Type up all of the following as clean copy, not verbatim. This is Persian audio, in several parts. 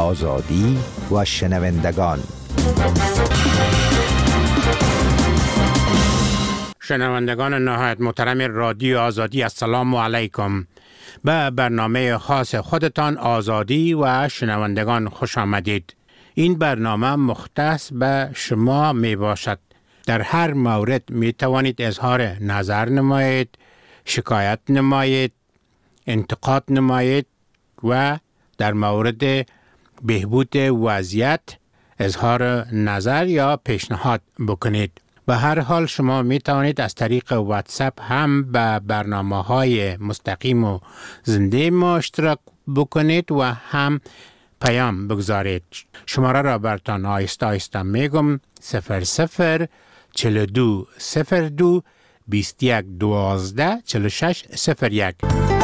آزادی و شنوندگان. شنوندگان نهایت محترم رادیو آزادی، السلام علیکم. به برنامه خاص خودتان آزادی و شنوندگان خوش آمدید. این برنامه مختص به شما می باشد. در هر مورد می توانید اظهار نظر نمایید، شکایت نمایید، انتقاد نمایید و در مورد بهبود وضعیت اظهار نظر یا پیشنهاد بکنید. به هر حال شما می توانید از طریق واتساپ هم به برنامه‌های مستقیم و زنده ما اشتراک بکنید و هم پیام بگذارید. شماره را براتان آهسته آهسته میگم: 00 42 02 21 12 46 01.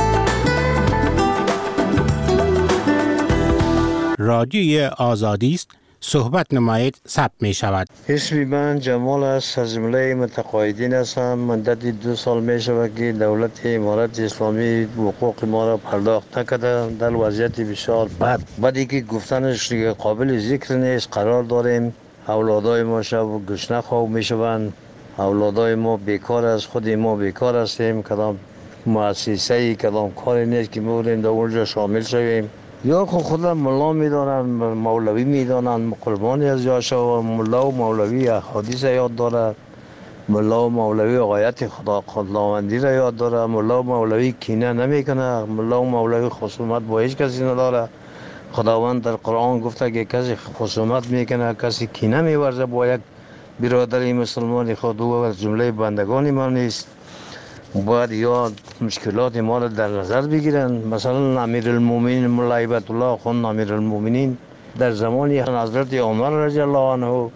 رادیوی آزادی است. صحبت نمایید ثبت می شود. اسم من جمال است، از جمله متقاعدین هستم. مدتی 2 سال می شود که دولت امارت اسلامی حقوق ما را پرداخت نکرده. در وضعیت بسیار بدی که گفتنش قابل ذکر نیست قرار داریم. اولادای ما شب گشنه خواب می شوند. اولادای ما بیکار است، خود ما بیکار هستیم. کدام مؤسسه کدام کاری نیست که می‌بریم در اونجا شامل شویم. یا خودم ملا میدانن، مولوی میدانن، قربانی از یاشا. ملا و مولوی احادیث یاد داره، ملا و مولوی آیت خداوندی را یاد داره، ملا و مولوی کینه نمیکنه، ملا و مولوی خصومت با هیچ کسی نداره. خداوند در قرآن گفته که کسی خصومت میکنه، کسی کینه میورزه با یک برادری مسلمان خود، او از جمله بندگان ما نیست. باید یا مشکلات ما را در نظر بگیرن. مثلا امیرالمومنین مولا هیبت الله خان امیرالمومنین در زمان حضرت عمر رضی الله عنه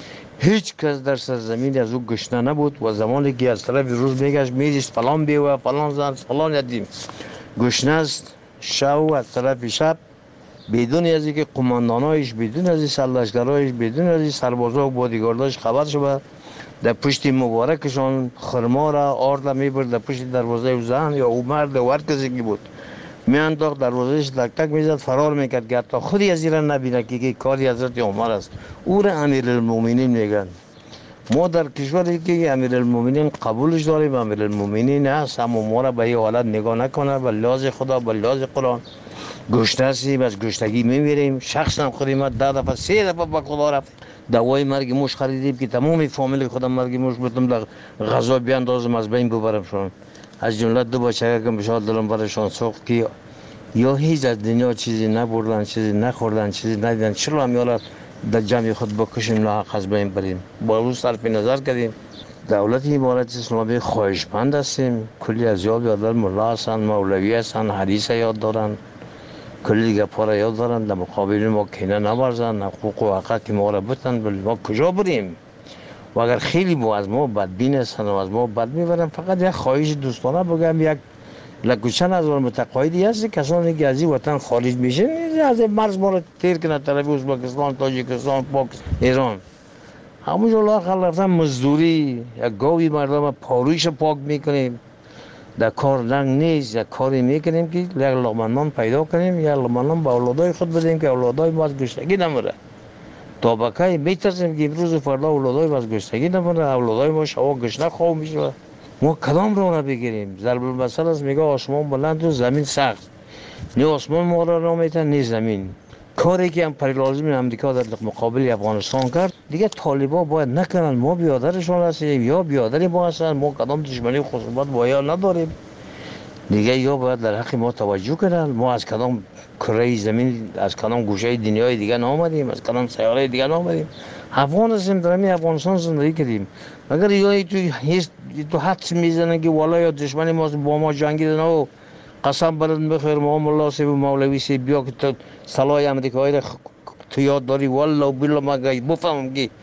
هیچ کس در سرزمین از او گشنه نبود و زمانی که از طرف روز میگشت میدیست فلان بیوه فلان زن فلان یتیم گشنه است، شب از طرف شب بدون از اینکه قماندانایش، بدون از سرلشکرایش، بدون از سربازا و بادیگارداش خبر شود، در پشت مبارکشان خرما را آرد میبرد در پشت دروازه او زن یا او مرد و هر کسی که بود میانداخت دروازهش تک تک میزد، فرار میکرد که حتی خودی از این نبینه که کاری حضرت عمر است. او را امیرالمومنین میگن. ما در کشوری که امیرالمومنین قبولش داریم، امیرالمومنین هست، اما ما را به این حالت نگاه نکنه. به لحاظ خدا، به لحاظ قرآن گشنه هستیم، از گشتگی میمیریم. شخصا خودم 10 دفعه 3 دفعه به خدا رفت دوای مرگ موش خریدیم که تمام فامیل خودم مرگ موش بودم در غذا بیاندازم از بین ببرمشون. از جمله 2 بچه که بشار دلم برشان سوخت که یا هیچ از دنیا چیزی نبردن، چیزی نخوردن، چیزی ندیدن، چرا هم یالا در جمع خود بکشیم لاحق از بین بریم. با روز صرف نظر کردیم. دولت امارت اسلامی خواهشمند هستیم. کلی از یاد یادر ملا هستن، مولوی هستن، حدیث یاد دارن، کلی دیگه پارا یاد دارن. در مقابل ما کینه نورزن، حقوق و حقوق ما را بتن. ولی ما کجا بریم؟ و اگر خیلی ما از ما بدبین هستن و از ما بد میبرن، فقط یک خواهش دوستانه بگم، یک لکوچن از متقاعدی هست کسانی که از این وطن خارج میشن از مرز ما را تیر کنه طرف ازبکستان، تاجیکستان، پاکستان، ایران. همونجا لااقل رفتن مزدوری، یک گاوی مردم پارویش پاک میکنیم. در کار ننگ نیست، یک کاری میکنیم که یک لقمه نان پیدا کنیم، یک لقمه نان به اولادای خود بدیم که اولادای ما از گشتگی نمره. تا بکای میترسیم که امروز و فردا اولادای ما از گشتگی نمره. اولادای ما شبا گشنه خواب میشه. ما کدام رو بگیریم؟ ضرب المثل است، میگه آسمان بلند و زمین سخت. نه آسمان ما را میتن نه زمین. کاری که امپریالیسم امریکا در مقابل افغانستان کرد دیگه طالبا باید نکنن. ما بیادرشون هستیم یا بیادری ما هستن. ما کدام دشمنی خصومت با یا نداریم دیگه. یا باید در حق ما توجه کنن. ما از کدام کره زمین، از کدام گوشه دنیای دیگه نامدیم، از کدام سیاره دیگه نامدیم. افغان هستیم، در همین افغانستان زندگی کردیم. اگر یا تو حدس میزنن که والا یا دشمنی ما با ما جنگیدن و قسم برد بخیر ما ملا سی و مولوی سی بیا که تو سلاح امریکایی را تو یاد داری والله و بالله ما بفهمم که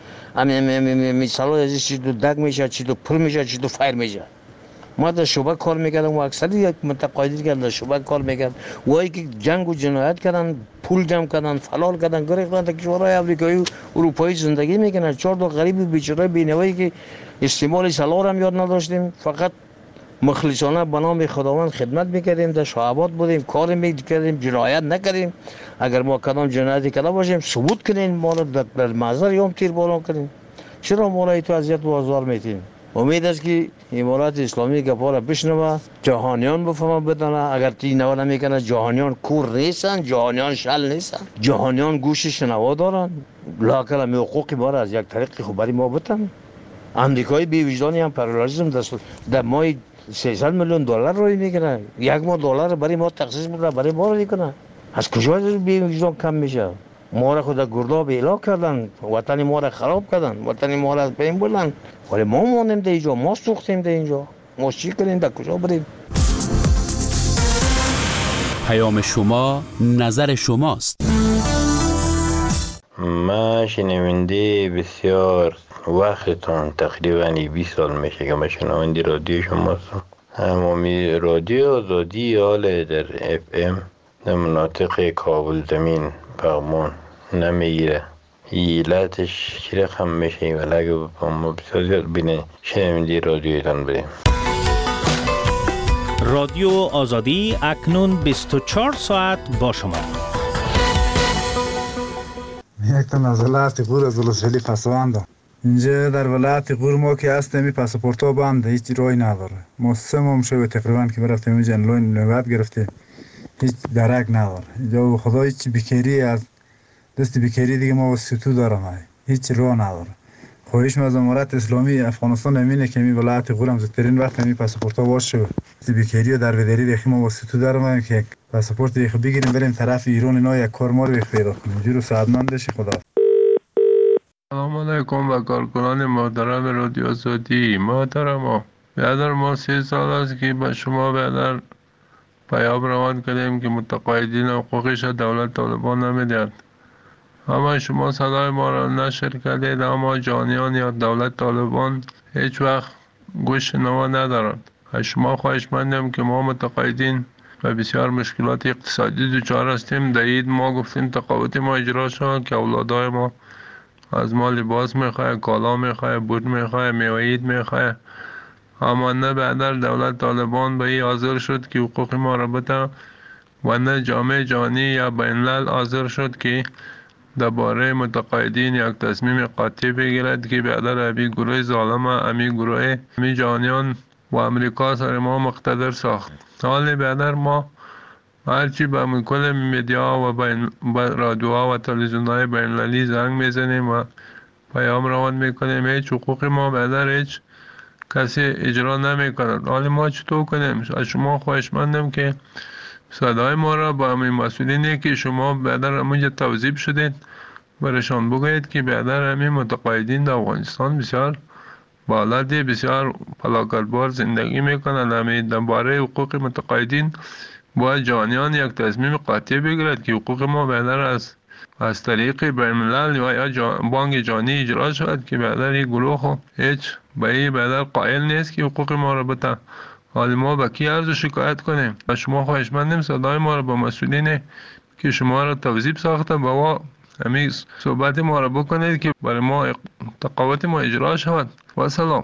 امی سلاح ازش چی تو دگ میشه، چی تو پر میشه، چی تو فایر میشه. ما در شعبه کار میکردم و اکثر یک متقاعدی که در شعبه کار میکرد وایی که جنگ و جنایت کردن، پول جمع کردن، فلال کردن، گریختن تا کشورهای امریکایی و اروپایی زندگی میکنن. 4 تا غریب بیچاره بینوایی که استعمال سلاح هم یاد نداشتیم، فقط مخلصانه به نام خداوند خدمت میکردیم، در شعبات بودیم، کار میکردیم، جنایت نکردیم. اگر ما کدام جنایتی کرده باشیم ثبوت کنین، ما رو در محضر یوم تیر باران کنین. چرا ما را تو اذیت و آزار میتین؟ امید است که امارات اسلامی گپا را بشنوه، جهانیان بفهمه بدانه. اگر تی نوا نمیکنه جهانیان کور نیستن، جهانیان شل نیستن، جهانیان گوش شنوا دارن. لااقل می حقوق ما را از یک طریق خوب برای ما بتن. امریکای بی وجدانی هم پارالیزم در ماه 300 میلیون دلار روی میکنه، یک ماه دلار برای ما تخصیص میکنه، برای ما رو میکنه. از کجا بی وجدان کم میشه؟ ما را خود گرداب اعلا کردن، وطن ما را خراب کردن، وطن ما را از بین بردن. ولی ما مانیم در اینجا، ما سوختیم در اینجا. ما چی کنیم؟ در کجا بریم؟ پیام شما نظر شماست. ما شنونده بسیار وقتتان، تقریبا 20 سال میشه که ما شنونده رادیو شما هستم. همامی رادیو آزادی حال در اف ام در مناطق کابل زمین پغمان نمیگیره. ایلتش چی رقم میشه؟ ولی اگه ما بسیار زیاد بینه شنونده رادیویتان بریم. رادیو آزادی اکنون 24 ساعت با شما. یک تا از ولایت غور از ولسوالی پسواندم. اینجا در ولایت غور ما که هستیم پاسپورت ها بنده، هیچ راهی نداره. ما 3 ماه شده تقریبا که برفتیم اینجا نوبت گرفتیم، هیچ درک نداره. اینجا خدا هیچ بیکاری از دست بیکاری دیگه ما واسطو دارم، هیچ راه نداره. خواهش از امارت اسلامی افغانستان امینه که می ولایت غور هم زودترین وقت می پاسپورت ها باشه. بیکاری و دربدری دیگه ما واسطو دارم که پاسپورت دیگه بگیریم بریم طرف ایران اینا یک کار ما رو پیدا کنیم. جورو سعادتمند بشی خدا. سلام علیکم و کارکنان محترم رادیو آزادی. محترم برادر، ما 3 سال است که به شما برادر پیام روان کردیم که متقاعدین حقوقش دولت طالبان نمیدهد. اما شما صدای ما را نشر کردید، اما جانیان یا دولت طالبان هیچ وقت گوش شنوا ندارند. از شما خواهش مندم که ما متقاعدین و بسیار مشکلات اقتصادی دچار هستیم. در عید ما گفتیم تقاعد ما اجرا شد که اولادای ما از ما لباس میخواه، کالا میخواه، بود میخواه، میوه عید میخواه. اما نه بعد دولت طالبان به این حاضر شد که حقوق ما را بده و نه جامعه جهانی یا بین الملل حاضر شد که درباره متقاعدین یک تصمیم قاطع بگیرد که بعد ابی گروه ظالم امی گروه امی جهانیان و امریکا سر ما مقتدر ساخت. حال بعد ما هرچی به کل میدیا و رادیوها و تلویزیون‌های بین المللی زنگ میزنیم و پیام روان میکنیم، هیچ حقوق ما بعد هیچ کسی اجرا نمیکند. حال ما چطور کنیم؟ از شما خواهشمندم که صدای ما را با همین مسئولینی که شما بعد همونجا توضیح شدید برشان بگویید که بعد همین متقاعدین در افغانستان بسیار بالادی بسیار فلاکتبار زندگی میکنند. همین درباره حقوق متقاعدین باید جهانیان یک تصمیم قاطع بگیرد که حقوق ما بعد از طریق بین الملل و یا بانک جهانی اجرا شود که بعد این گروه هیچ به این بعد قائل نیست که حقوق ما را بده. حالا ما با کی عرض شکایت کنیم؟ و شما خواهشمندیم صدای ما را با مسئولین که شما را توظیف ساخته با همین صحبت ما را بکنید که برای ما تقاعد ما اجرا شود. و سلام.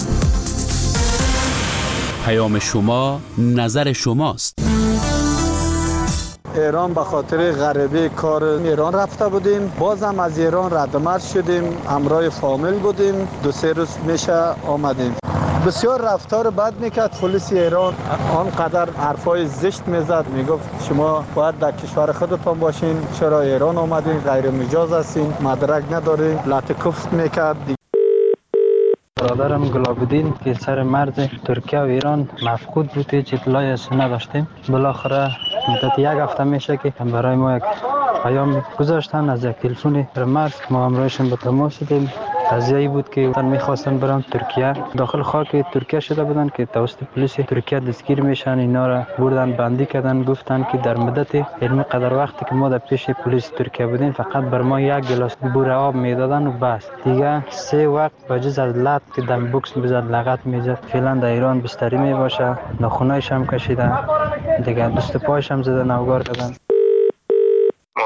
پیام شما نظر شماست. ایران به خاطر غریبه کار ایران رفته بودیم، بازم از ایران ردمرد شدیم، همراه فامیل بودیم، 2-3 روز میشه آمدیم. بسیار رفتار بد میکرد پلیس ایران، آنقدر حرفای زشت میزد، میگفت شما باید در کشور خودتان باشین، چرا ایران آمدین، غیر مجاز هستین، مدرک ندارین، لطکفت میکرد. برادرم گلاب‌الدین که سر مرز ترکیه و ایران مفقود بود، هیچ اطلاعی از نداشتیم. بالاخره مدت 1 هفته میشه که برای ما یک پیام گذاشتن از یک تلفن مرز، ما همراهشون به تماس شدیم. قضیه بود که میخواستن برن ترکیه، داخل خاک ترکیه شده بودن که توسط پلیس ترکیه دستگیر میشن. اینا را بردن بندی کردن، گفتن که در مدت علمی قدر وقتی که ما در پیش پلیس ترکیه بودیم فقط بر ما 1 گلاس بوره آب میدادن و بس دیگه. 3 وقت بجز از لط که دم بوکس میزد، لغت میزد. فعلا در ایران بستری میباشه، ناخونایش هم کشیدن دیگه، دست پایش هم زدن، اوگار کردن.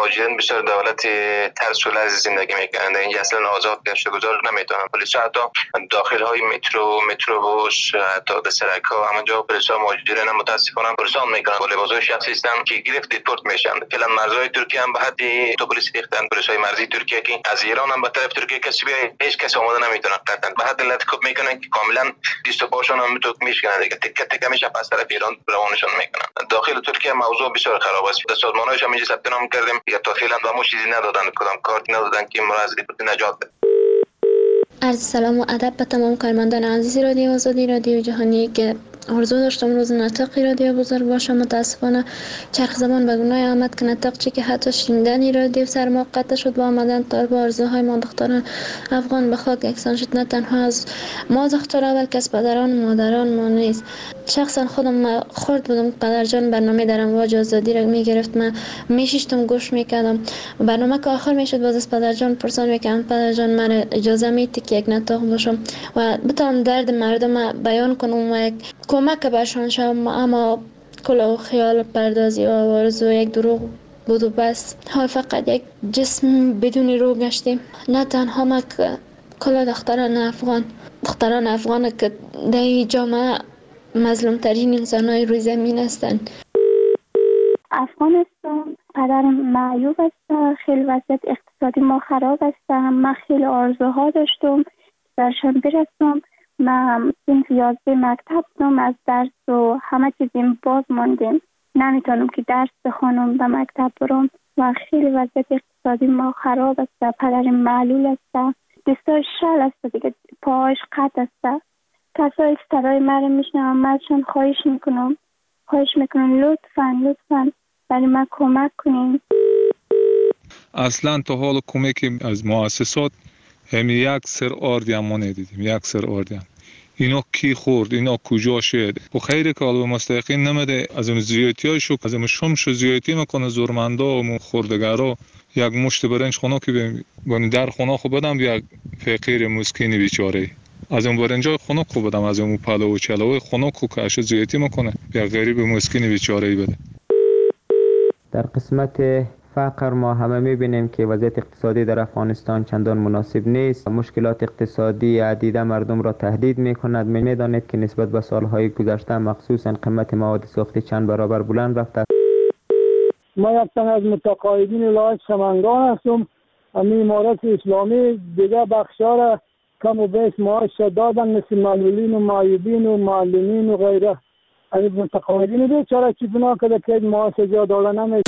مهاجرین بسیار دولت ترس و لرز زندگی میکنند. اینجا اصلا آزاد گشت گذار نمیتونن. پلیس حتی داخل های متروبوس حتی دسرک ها همونجا پلیس ها مهاجرین متاسفانه پرسان میکنن. با لباسای شخصی هستند که گرفت دیپورت میشن. فعلا مرزهای ترکیه هم به حد تو پلیس ریختن. پلیس های مرزی ترکیه که از ایران هم به طرف ترکیه کسی بیای هیچ کس آماده نمیتونه. قطعا به حد لطکوب میکنن که کاملا دست و پاشون هم تو میشکنن دیگه. تکه تکه میشه پس طرف ایران روانشون میکنن. داخل ترکیه موضوع بسیار خراب است. سازمان‌هاش هم اینجا ثبت نام کردیم یا تا فعلا و چیزی ندادن، کدام کارتی ندادن که ما از دیپورت نجات بده. عرض سلام و ادب به تمام کارمندان عزیز رادیو آزادی رادیو جهانی که آرزو داشتم روز نطقی رادیو بزرگ باشه. متاسفانه چرخ زمان به گناه آمد که نطق چی که حتی شنیدن رادیو سر ما قطع شد با آمدن طالب آرزوهای ما دختران افغان به خاک یکسان شد. نه تنها از ما دخترها بلکه از پدران و مادران ما نیست. شخصا خودم خورد بودم پدر جان برنامه در امواج آزادی را میگرفت. من میشیشتم گوش میکردم. برنامه که آخر میشد باز از پدر جان پرسان میکردم پدر جان من اجازه میدی که یک نطق باشم و بتونم درد مردم بیان کنم و یک کمک بهشان شوم. اما کل خیال پردازی و آرزو یک دروغ بود و بس. حال فقط یک جسم بدون روح گشتیم. نه تنها ما که کل دختران افغان که در این جامعه مظلوم ترین انسان های روی زمین هستند. افغانستان قدر معیوب است. خیلی وضعیت اقتصادی ما خراب است. من خیلی آرزوها داشتم درشان برسم. من امتیاز مکتب دارم. از درس و همه چیزیم باز ماندیم. نمیتونم که درس بخونم به مکتب برم و خیلی وضعیت اقتصادی ما خراب است. پدر معلول است. دستای شل است دیگه. پاهاش قطع است. کسایی که صدای مرا میشنوم ازشان خواهش میکنم لطفاً برای من کمک کنین. اصلا تا حال کمکی از مؤسسات هم یک سر آردی هم ما ندیدیم. یک سر آردی هم. اینا کی خورد؟ اینا کجا شد؟ و خیلی که به مستحقین نمیده. از اون زیادتی های شو از اون شمش زیادتی میکنه زورمندا و خوردگارا. یک مشت برنج خونه که ببین در خونه خو بدم یک فقیر مسکین بیچاره. از اون برنجای خونه خو بدم از اون پلو و چلو خونه خو کاش زیادتی میکنه. یک غریب مسکین بیچاره بده. در قسمت فقر ما همه میبینیم که وضعیت اقتصادی در افغانستان چندان مناسب نیست. مشکلات اقتصادی عدیده مردم را تهدید میکند. میدانید که نسبت به سالهای گذشته مخصوصا قیمت مواد ساختی چند برابر بلند رفته. ما یک تن از متقاعدین ولایت سمنگان هستم. امارت اسلامی دیگه بخشا کم و بیش معاش دادن مثل معلولین و معیوبین و معلمین و غیره. از متقاعدین بیچاره چی بنا کرده که معاش جا دادن نمیشه.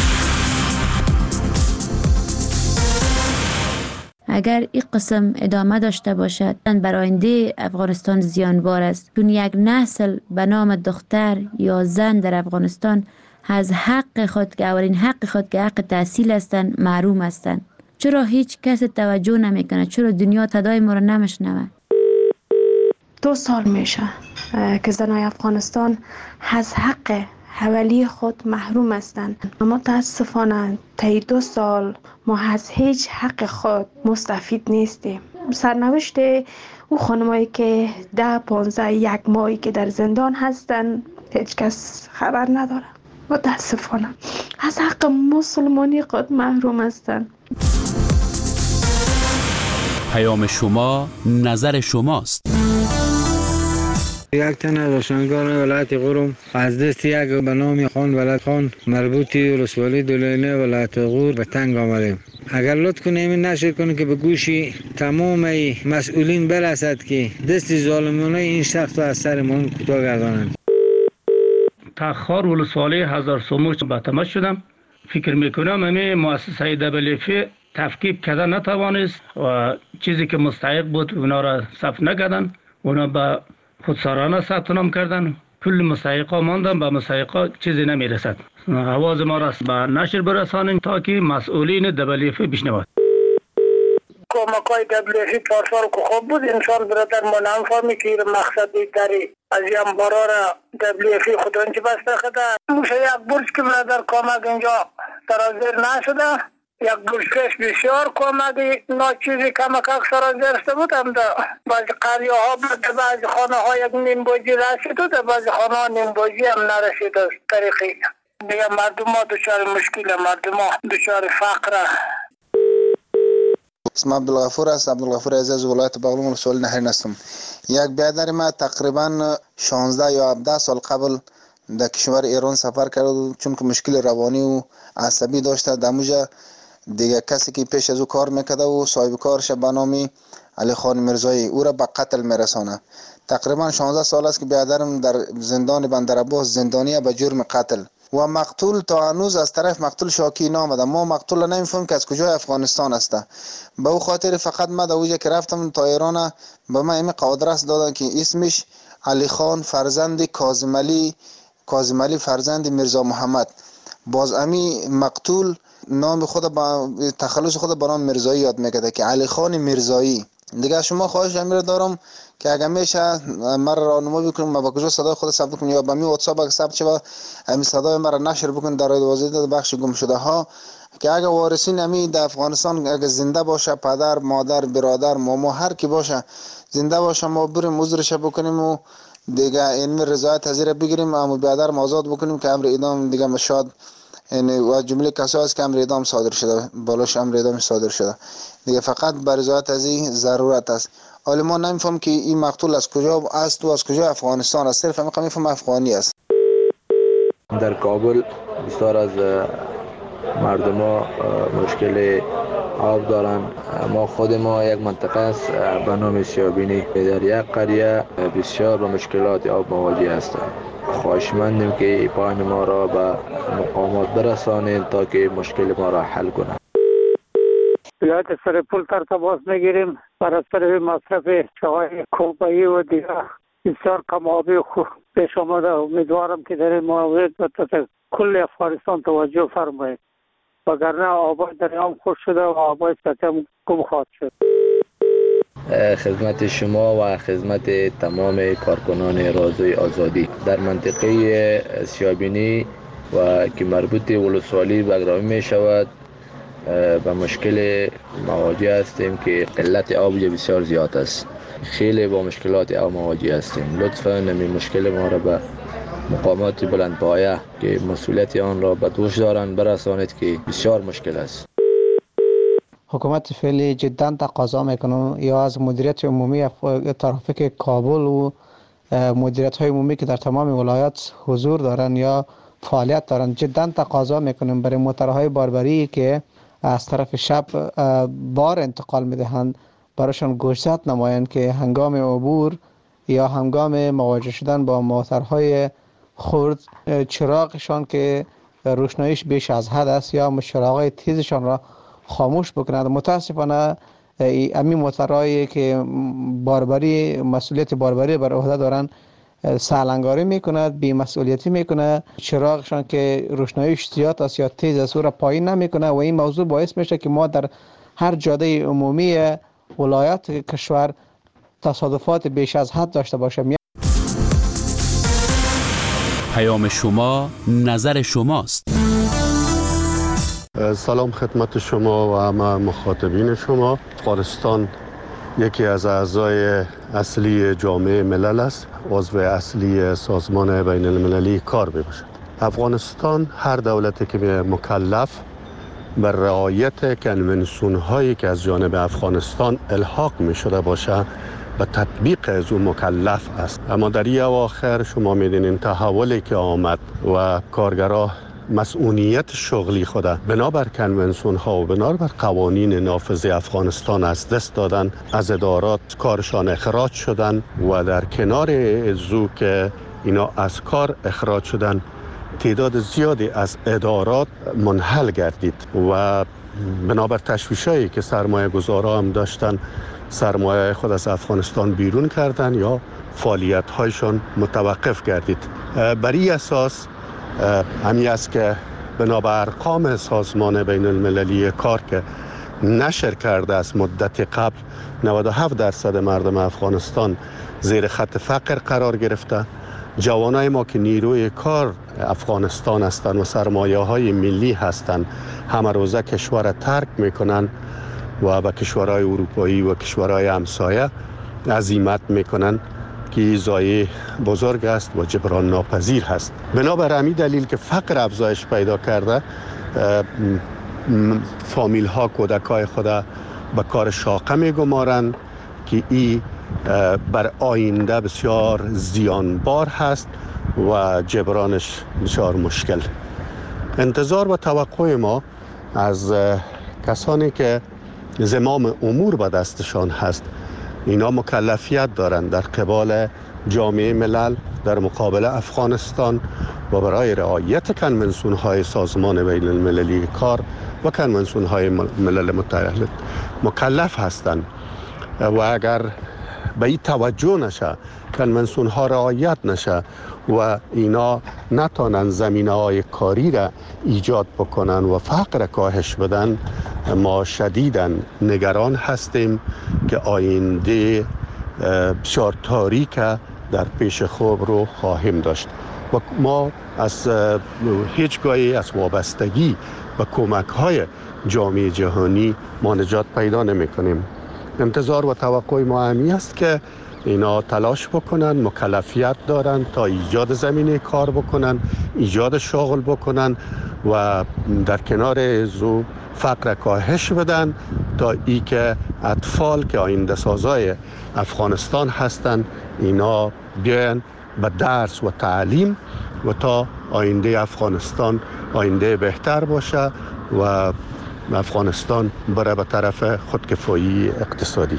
اگر این قسم ادامه داشته باشد بر آینده افغانستان زیانبار است. چون یک نسل به نام دختر یا زن در افغانستان از حق خود که اولین حق خود که حق تحصیل هستند محروم هستند. چرا هیچ کس توجه نمیکنه؟ چرا دنیا صدای ما را نمیشنوه؟ 2 سال میشه که زنای افغانستان از حق حوالی خود محروم هستند. متاسفانه طی 2 سال ما از هیچ حق خود مستفید نیستیم. سرنوشت او خانمایی که 10-15 یک ماهی که در زندان هستند هیچ کس خبر نداره. متاسفانه از حق مسلمانی خود محروم هستند. پیام شما نظر شماست. یک تن از روشنگان ولایت غور از دست یک به نام خان ولایت خان مربوطی ولسوالی دولینه ولایت غور به تنگ آمدیم. اگر لطف کنیم این نشر کنیم که به گوشی تمام مسئولین برسد که دست ظالمانه این شخص از سر ما کوتاه گردانند. تخار ولسوالی هزار سوموش به تماس شدم. فکر میکنم همه مؤسسه WFP تفکیک کرده نتوانست و چیزی که مستحق بود اونا را ثبت نکردن. اونا به خودسرانه ثبت نام کردن. کل مستحقا ماندن، به مستحقا چیزی نمیرسد. آواز ما را به نشر برسانیم تا که مسئولین WFP بشنوند. کمکای WFP پارسال که خوب بود. انسان برادر ما نمیفهمی که مقصدی داری از این بارا را WFP خودانچه بسته خدا. موشه یک برج که برادر کمک اینجا سرازیر نشده. یک برشکش بسیار کمکی ناچیزی کمک اکثر زرسته بود. هم در بعضی قریه ها بود، بعضی خانه ها یک نیم بوجی رسید و در بعضی خانه ها نیم بوجی هم نرسید از طریقی دیگه مردم ها دچار مشکل، مردم ها دچار فقر. اسم عبدالغفور است. عبدالغفور عزیز، ولایت بغلان ولسوالی نهرین هستم. یک برادر ما تقریبا 16 یا 17 سال قبل در کشور ایران سفر کرد، چون که مشکل روانی و عصبی داشته. دموجا دیگه کسی که پیش از او کار میکرده و صاحب کارش به نام علی خان میرزایی او را به قتل میرسانه. تقریبا 16 سال است که برادرم در زندان بندرعباس زندانی به جرم قتل و مقتول تا هنوز از طرف مقتول شاکی نامده. ما مقتول نمیفهمیم که از کجای افغانستان است. به او خاطر فقط ما در اوجه که رفتم تا ایران به ما این قادرست دادن که اسمش علی خان فرزند کاظم علی فرزند میرزا محمد. باز امی مقتول نام خود با تخلص خود به نام میرزایی یاد میکرده که علی خان میرزایی. دیگه شما خواهش امیر دارم که اگر میشه مرا راهنمایی بکنید ما با کجا صدای خود ثبت کنیم یا با می واتساپ اگه ثبت شه همین صدای مرا نشر بکنید در وزارت بخش گم شده ها، که اگر وارثین امی در افغانستان اگه زنده باشه، پدر مادر برادر ماما هر کی باشه زنده باشه، ما بریم عذرش بکنیم و دیگه این رضایت حاضر بگیریم اما برادر آزاد بکنیم که امر اعدام دیگه مشاد یعنی و جمله کسایی است که امر اعدام صادر شده، بالاش امر اعدام صادر شده دیگه، فقط بر رضایت از این ضرورت است. حالا ما نمیفهم که این مقتول از کجا است و از کجا افغانستان است، صرف میفهم افغانی است. در کابل بسیار از مردم ها مشکل آب دارن. ما خود ما یک منطقه است به نام سیابینی، در یک قریه بسیار با مشکلات آب مواجه هستند. خواهشمندیم که پایین ما را به مقامات برسانید تا که مشکل ما را حل کنند. ولایت سرپل تماس میگیریم بر اثر مصرف چای کوپایی و دیگر بسیار کم آبی خوب پیش آمده. امیدوارم که در این مورد کل افغانستان توجه فرمایید، وگرنه آبای دریام خوش شده و آبای سطح هم کم خواهد شد. خدمت شما و خدمت تمام کارکنان رادیوی آزادی در منطقه سیابینی و که مربوط ولسوالی بگرامی می شود به مشکل مواجه هستیم که قلت آب بسیار زیاد است. خیلی با مشکلات آب مواجه هستیم. لطفاً این مشکل ما را به مقامات بلندپایه که مسئولیت آن را به دوش دارند برسانید که بسیار مشکل است. حکومت فعلی جدا تقاضا میکنه یا از مدیریت عمومی ترافیک کابل و مدیریت های عمومی که در تمام ولایات حضور دارن یا فعالیت دارن، جدا تقاضا میکنیم برای موترهای باربری که از طرف شب بار انتقال میدهند برایشان گوشزد نمایند که هنگام عبور یا هنگام مواجه شدن با موترهای خرد چراغشان که روشناییش بیش از حد است یا چراغهای تیزشان را خاموش بکنند. متاسفانه امی موترهایی که باربری مسئولیت باربری بر عهده دارند سالنگاری میکند، بی مسئولیتی میکنه، چراغشان که روشناییش زیاد است یا تیز است او را پایین نمیکنه و این موضوع باعث میشه که ما در هر جاده عمومی ولایات کشور تصادفات بیش از حد داشته باشیم. پیام شما نظر شماست. سلام خدمت شما و همه مخاطبین شما. افغانستان یکی از اعضای اصلی جامعه ملل است، عضو اصلی سازمان بین المللی کار میباشد. افغانستان هر دولتی که مکلف بر رعایت کنونسیون هایی که از جانب افغانستان الحاق می شده باشه به تطبیق از او مکلف است. اما در این اواخر شما میدونین تحولی که آمد و کارگرها مسئولیت شغلی خود بنابر کنونسیون ها و بنابر قوانین نافذ افغانستان از دست دادن، از ادارات کارشان اخراج شدن و در کنار ازو که اینا از کار اخراج شدن تعداد زیادی از ادارات منحل گردید و بنابر تشویشایی که سرمایه گذارا هم داشتن سرمایه خود از افغانستان بیرون کردن یا فعالیت هایشان متوقف گردید. بر این اساس همی است که بنابر ارقام سازمان بین المللی کار که نشر کرده است مدت قبل 97% مردم افغانستان زیر خط فقر قرار گرفته. جوانای ما که نیروی کار افغانستان هستند و سرمایه های ملی هستند همه روزه کشور را ترک میکنن و به کشورهای اروپایی و کشورهای همسایه عزیمت میکنن که ضایع بزرگ است و جبران ناپذیر هست. بنابر همین دلیل که فقر افزایش پیدا کرده، فامیل ها کودکای خود به کار شاقه میگمارند که این بر آینده بسیار زیانبار هست و جبرانش بسیار مشکل. انتظار و توقع ما از کسانی که زمام امور به دستشان هست، اینا مکلفیت دارند در قبال جامعه ملل در مقابل افغانستان و برای رعایت کنونسیون های سازمان بین المللی کار و کنونسیون های ملل متحد مکلف هستند و اگر به این توجه نشه، کنونسیون ها رعایت نشه و اینا نتونن زمینه های کاری را ایجاد بکنن و فقر کاهش بدن، ما شدیداً نگران هستیم که آینده بسیار تاریک در پیش خوب رو خواهیم داشت و ما از هیچگاهی از وابستگی و کمک های جامعه جهانی ما نجات پیدا نمی کنیم. انتظار و توقع ما همی است که اینا تلاش بکنن، مکلفیت دارن تا ایجاد زمینه کار بکنن، ایجاد شغل بکنن و در کنار زو فقر کاهش بدن تا ای که اطفال که آینده سازای افغانستان هستند اینا بیاین به درس و تعلیم و تا آینده افغانستان آینده بهتر باشه و افغانستان بره به طرف خودکفایی اقتصادی.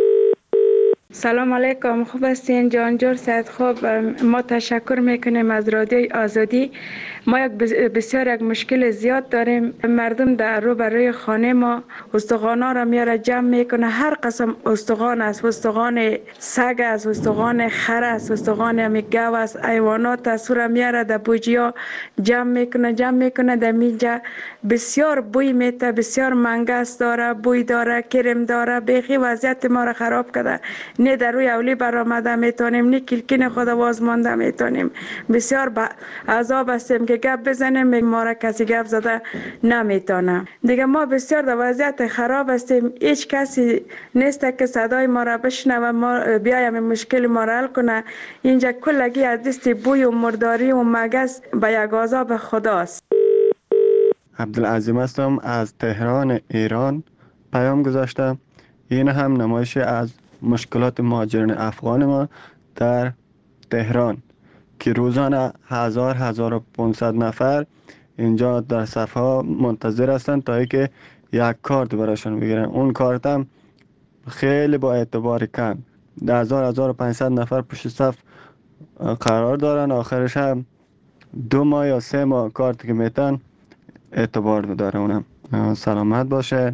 سلام علیکم، خوب هستین جانجور سید؟ خوب، ما تشکر میکنیم از رادیوی آزادی. ما بسیار یک مشکل زیاد داریم. مردم در رو برای خانه ما استخوانا را میاره جمع میکنه، هر قسم استخوان است، استخوان سگ است، استخوان خر است، استخوان گاو است، حیوانات است، را میاره در بوجیا جمع میکنه در اینجا. بسیار بوی میته، بسیار منگس داره، بوی داره، کرم داره، بیخی وضعیت ما را خراب کرده. نه در روی اولی برآمده میتونیم، نه کلکین خود باز مانده میتونیم. بسیار عذاب هستیم که گپ بزنیم، ما را کسی گپ زده نمیتونه. دیگه ما بسیار در وضعیت خراب هستیم، هیچ کسی نیست که صدای ما را بشنوه، ما بیایم مشکل ما را حل کنه. اینجا کلگی از دست بوی و مرداری و مگس به یک عذاب خداست. عبدالعظیم هستم از تهران ایران. پیام گذاشتم. این هم نمایش از مشکلات مهاجران افغان ما در تهران که روزانه 1500 نفر اینجا در صفها منتظر هستند تا اینکه یک کارت براشون بگیرن. اون کارت هم خیلی با اعتبار کم، 1500 نفر پشت صف قرار دارن، آخرش هم 2 ماه یا 3 ماه کارت که میتن اعتبار داره. اونم سلامت باشه.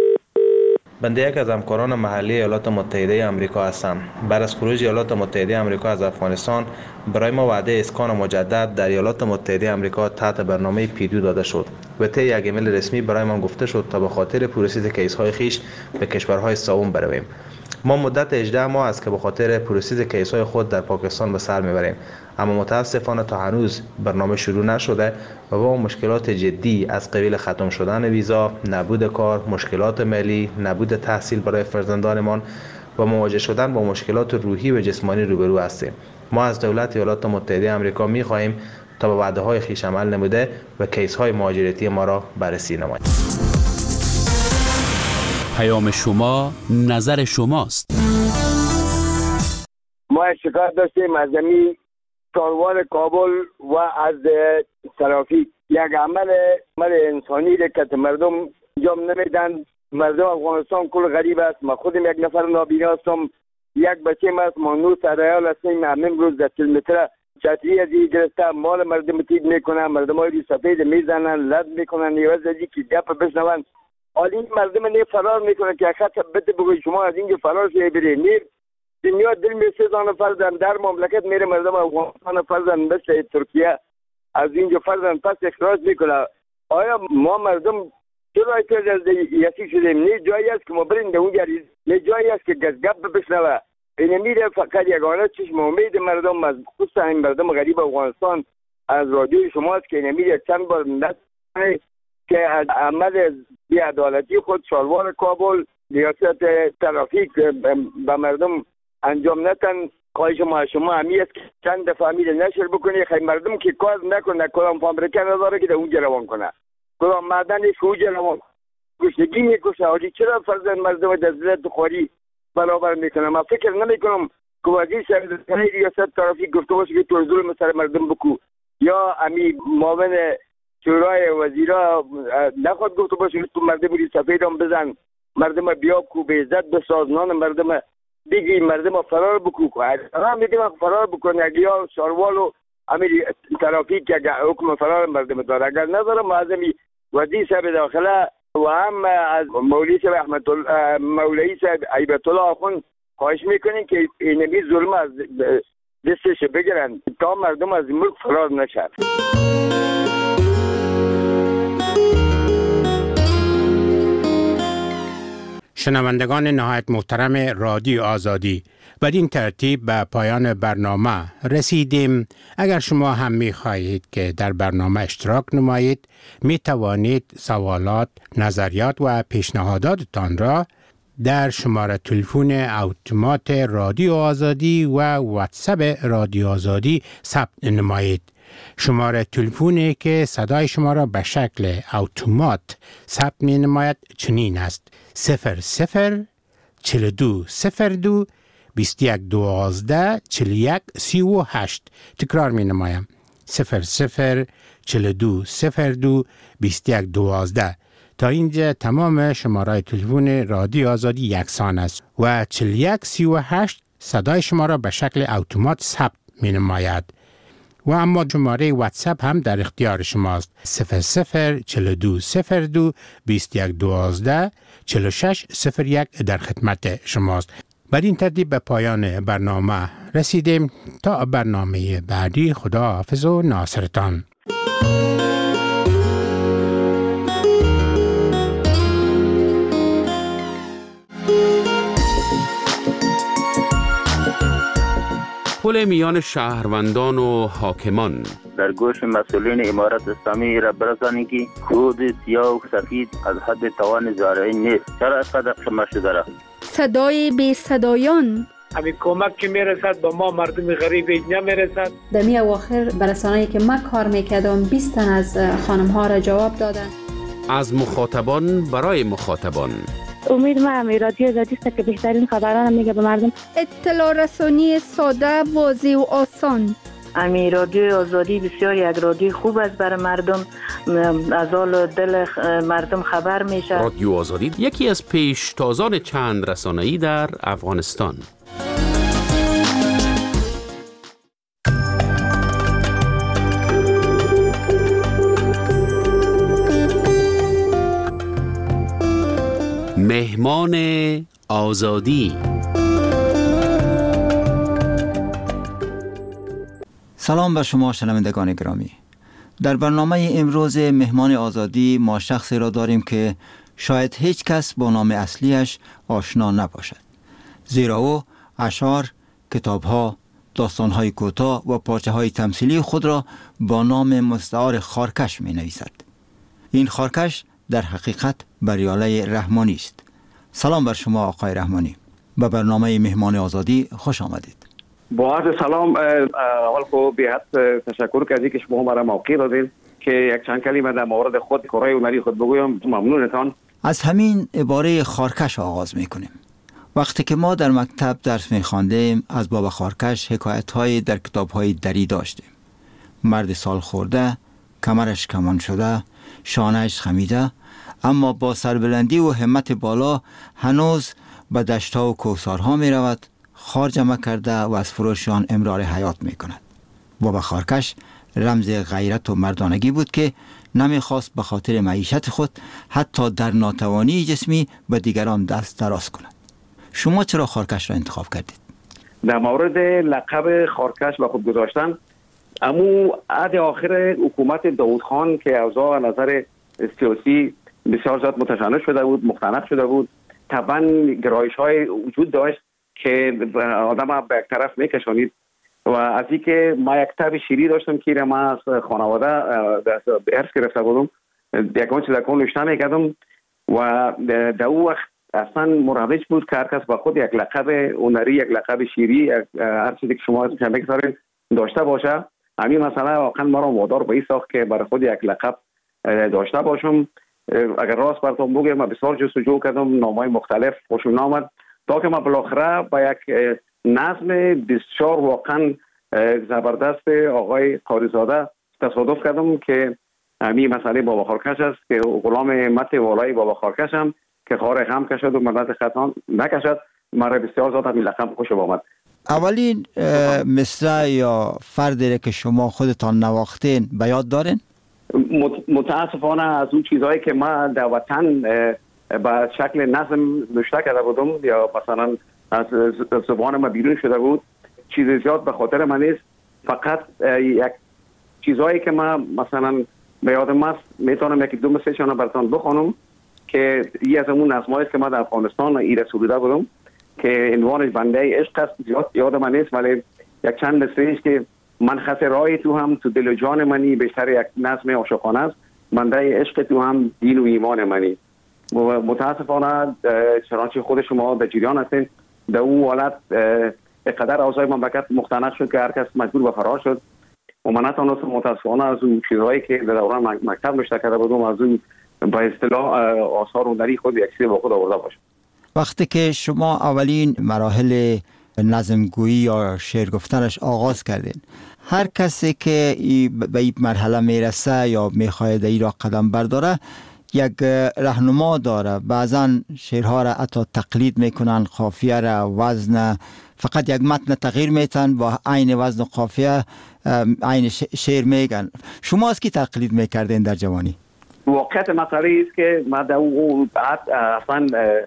بنده یک از همکاران محلی ایالات متحده آمریکا هستم. بعد از خروج ایالات متحده آمریکا از افغانستان برای ما وعده اسکان مجدد در ایالات متحده آمریکا تحت برنامه پیدو داده شد و طی یک ایمیل رسمی برای ما گفته شد تا به خاطر پروسس کیس های خیش به کشورهای سوم برویم. ما مدت 18 ماه است که به خاطر پروسس کیس های خود در پاکستان به سر میبریم، اما متاسفانه تا هنوز برنامه شروع نشده و با مشکلات جدی از قبیل ختم شدن ویزا، نبود کار، مشکلات مالی، نبود تحصیل برای فرزندانمان و مواجه شدن با مشکلات روحی و جسمانی روبرو هستیم. ما از دولت ایالات متحده آمریکا می‌خواهیم تا به وعده‌های خویش عمل نموده و کیس‌های مهاجرتی ما را بررسی نماید. پیام شما نظر شماست. ما شکایت داشتیم از زمین کاروان کابل و از ترافیک. یک عمل انسانی که مردم انجام نمیدن. مردم افغانستان کل غریب است. ما خودم یک نفر نابینا هستم، یک بچه است، ما 9 ساله‌ای هستیم. امروز در کیلومتر چتری از این گرفته مال مردم تید میکنن، مردم های سفید میزنن، لد میکنن، نیاز از که گپ بشنون. حالی مردم نه فرار میکنن که خط بده بگوی شما از اینجا فرار شده برید. نه دنیا دل می سوزانه فرزن در مملکت میره مردم افغانستان فرزن مثل ترکیه از اینجا فرزن پس اخراج میکنه. آیا ما مردم چرا از یسی شدیم؟ نه جایی است که ما بریم در اونجا، نه جایی است که گپ بشنوه. این میره فقط یگانه چشم امید مردم از خصوصا این مردم غریب افغانستان از رادیوی شماست که این میره چند بار نتونه که از عمل بی‌عدالتی خود شالوار کابل ریاست ترافیک به مردم انجام نتن. خواهش ما شما همی است که چند دفعه همی نشر بکنی، خیلی مردم که کار نکنه، کدام فابریکه نداره که در اونجا روان کنه، کدام معدنی که اونجا روان گشنگی میکشه. حالی چرا فرزند مردم در زلت خواری برابر میکنه؟ من فکر نمیکنم که وزیر صاحب ریاست ترافیک گفته باشه که تو ظلم سر مردم بکو، یا امی معاون شورای وزیرا نخواد گفته باشه که تو مردم ری سفیدم بزن، مردم بیا کو به عزت بساز، نان مردم دیگه مردم فرار بکو. هم میگه فرار بکنه، اگه یا شاروال و امیر ترافیک اگه حکم فرار مردم داره، اگر نداره معظمی وزیر صاحب داخله و هم از مولوی صاحب مولوی صاحب ایبت الله آخوند خواهش میکنین که اینمی ظلم از دستش بگیرن تا مردم از ملک فرار نشد. شنوندگان نهایت محترم رادیو آزادی، بدین ترتیب به پایان برنامه رسیدیم. اگر شما هم می خواهید که در برنامه اشتراک نمایید، می توانید سوالات، نظریات و پیشنهاداتتان را در شماره تلفن اتومات رادیو آزادی و واتساپ رادیو آزادی ثبت نمایید. شماره تلفنی که صدای شما را به شکل اتومات ثبت می نماید چنین است: 00 42 02 21 12 41 38. تکرار می نمایم: 00 42 02 21 12. تا اینجا تمام شماره تلفن رادیو آزادی یکسان است و 41 38 صدای شما را به شکل اتومات ثبت می نماید. و اما شماره واتساپ هم در اختیار شماست: 00 42 02 21 12 46 01 در خدمت شماست. بعد این ترتیب به پایان برنامه رسیدیم. تا برنامه بعدی، خدا حافظ و ناصرتان. پل میان شهروندان و حاکمان. در گوش مسئولین امارت اسلامی را برسانید که خود سیاه و سفید از حد توان زارعی نیست. چرا اینقدر خمه شده را؟ صدای بی صدایان. همین کمک که میرسد به ما مردم غریب نمیرسد. در می اواخر برسانه‌ای که من کار میکردم 20 تن از خانم ها را جواب دادن. از مخاطبان برای مخاطبان. امید ما رادیو آزادی است که بهترین خبران میگه به مردم. اطلاع رسانی ساده، واضح و آسان. امی رادیو آزادی بسیار یک رادیو خوب است برای مردم، از حال دل مردم خبر میشه. رادیو آزادی یکی از پیشتازان چند رسانه‌ای در افغانستان. مهمان آزادی. سلام بر شما شنوندگان گرامی. در برنامه امروز مهمان آزادی ما شخصی را داریم که شاید هیچ کس با نام اصلیش آشنا نباشد، زیرا او اشعار، کتاب‌ها، داستان‌های کوتاه و پارچه‌های تمثیلی خود را با نام مستعار خارکش می‌نویسد. این خارکش در حقیقت بریاله رحمانی است. سلام بر شما آقای رحمانی. به برنامه مهمان آزادی خوش آمدید. با عرض سلام، اول خو بی‌حد تشکر کردید که شما مرا موقع دادید که یک چند کلمه در مورد خود کارهای هنری خود بگویم. ممنونتان. از همین عباره خارکش آغاز میکنیم. وقتی که ما در مکتب درس میخواندیم از بابا خارکش حکایت‌های در کتاب‌های دری داشتیم. مرد سال خورده، کمرش کمان شده، شانه‌اش خمیده، اما با سربلندی و همت بالا هنوز به دشت‌ها و کوهسارها می‌رود، خار جمع کرده و از فروشان امرار حیات می‌کند. بابا خارکش رمز غیرت و مردانگی بود که نمی‌خواست به خاطر معیشت خود حتی در ناتوانی جسمی به دیگران دست دراز کند. شما چرا خارکش را انتخاب کردید؟ در مورد لقب خارکش به خود گذاشتن، امو عهد آخر حکومت داود خان که اوضاع از نظر سیاسی بسیار زیاد متشنج شده بود، مختنق شده بود، طبعا گرایش‌های وجود داشت که آدم به یک طرف میکشانید و از این که ما یک کتاب شیری داشتم که ما از خانواده ارث گرفته بودم، یک آنچه در کن نوشته میکردم و در اون وقت اصلا مروج بود که هر کس با خود یک لقب هنری، یک لقب شیری، هر چیزی که شما شنبه سارین داشته باشه. همین مثلا واقعا ما را وادار به این ساخت که برای خود یک لقب داشته باشم. اگر راست براتون بگم من بسیار جستجو کردم، نامهای مختلف خوشم آمد تا که ما بالاخره با یک نظم بسیار واقعا زبردست آقای قاریزاده تصادف کردم که همین مسئله بابا خارکش است که غلام مت والای بابا خارکش هم که خار غم کشد و مدت خطان نکشد. مرا بسیار زیاد همین لقب خوش آمد. اولین مصرع یا فردی که شما خودتان نواختین به یاد دارین؟ متاسفانه از اون چیزهایی که ما در وطن به شکل نظم نوشته کرده بودم یا مثلا از زبان ما بیرون شده بود چیز زیاد به خاطر من نیست. فقط یک چیزهایی که ما مثلا به یادم است میتونم یکی دو مثلشان براتون بخونم که یه از اون نظمایی است که ما در افغانستان ایره سروده بودم که عنوانش بنده عشق است. زیاد یادم نیست ولی یک چند مثلی است که من خط رای تو هم تو دل و جان منی، بیشتر یک نظم عاشقانه است. بنده عشق تو هم دین و ایمان منی. متاسفانه چنانچه خود شما در جریان هستین در اون حالت اقدر اوضاع مملکت مختنق شد که هر کس مجبور به فرار شد و من نتونستم متاسفانه از اون چیزهایی که در دوران مکتب نوشته کرده بودم از اون به اصطلاح آثار هنری خود یک چیز با خود آورده باشم. وقتی که شما اولین مراحل نظمگویی یا شعر گفتنش آغاز کردین، هر کسی که به این مرحله میرسه یا میخواهد این را قدم برداره یک راهنما داره. بعضا شعرها را حتی تقلید میکنن، قافیه را، وزن، فقط یک متن تغییر میتن با عین وزن و قافیه عین شعر میگن. شما از کی تقلید میکردین در جوانی؟ واقعیت مسئله است که ما در اون بعد اصلا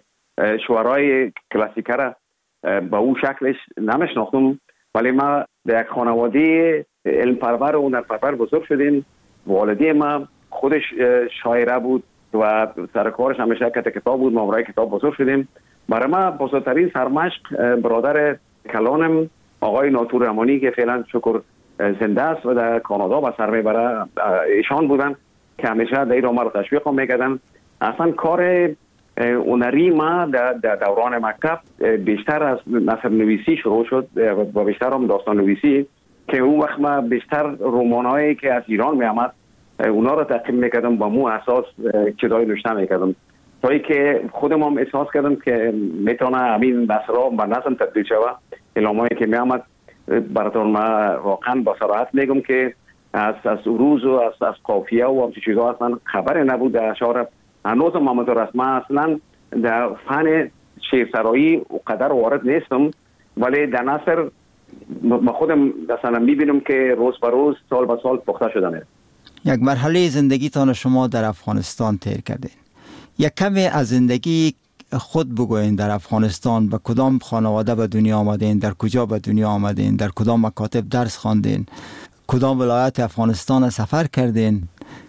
شعرهای کلاسیکه را با اون شکلش نمیشناختم، ولی ما در یک خانواده علم پرور و هنر پرور بزرگ شدیم. والدی ما خودش شاعره بود و سرکارش همیشه کتاب بود. ما برای کتاب بزرگ شدیم. برای ما بزرگترین سرمشق برادر کلانم آقای ناطور رحمانی که فعلا شکر زنده است و در کانادا با سر میبره ایشان بودن که همیشه در این ما رو تشویق میکردن. اصلا کار هنری ما در دوران مکتب بیشتر از نثر نویسی شروع شد و بیشتر هم داستان نویسی که اون وقت ما بیشتر رمانایی که از ایران می آمد اونا رو تقدیم میکردم با مو اساس چیزای نوشته میکردم تا اینکه خودم هم احساس کردم که میتونه همین نثرها به نظم تبدیل شود. الهامایی که می آمد براتون ما واقعا با صراحت میگم که از عروض و از قافیه و همچین چیزها اصلا خبر نبود در اشعار. هنوز محمد رسما اصلا در فن شعرسرایی قدر وارد نیستم، ولی در نثر ما خودم مثلا میبینم که روز به روز سال به سال پخته شدنه. یک مرحله زندگیتان شما در افغانستان طی کردین. یک کمی از زندگی خود بگوین. در افغانستان به کدام خانواده به دنیا آمدین؟ در کجا به دنیا آمدین؟ در کدام مکاتب درس خواندین؟ کدام ولایت افغانستان سفر کردین؟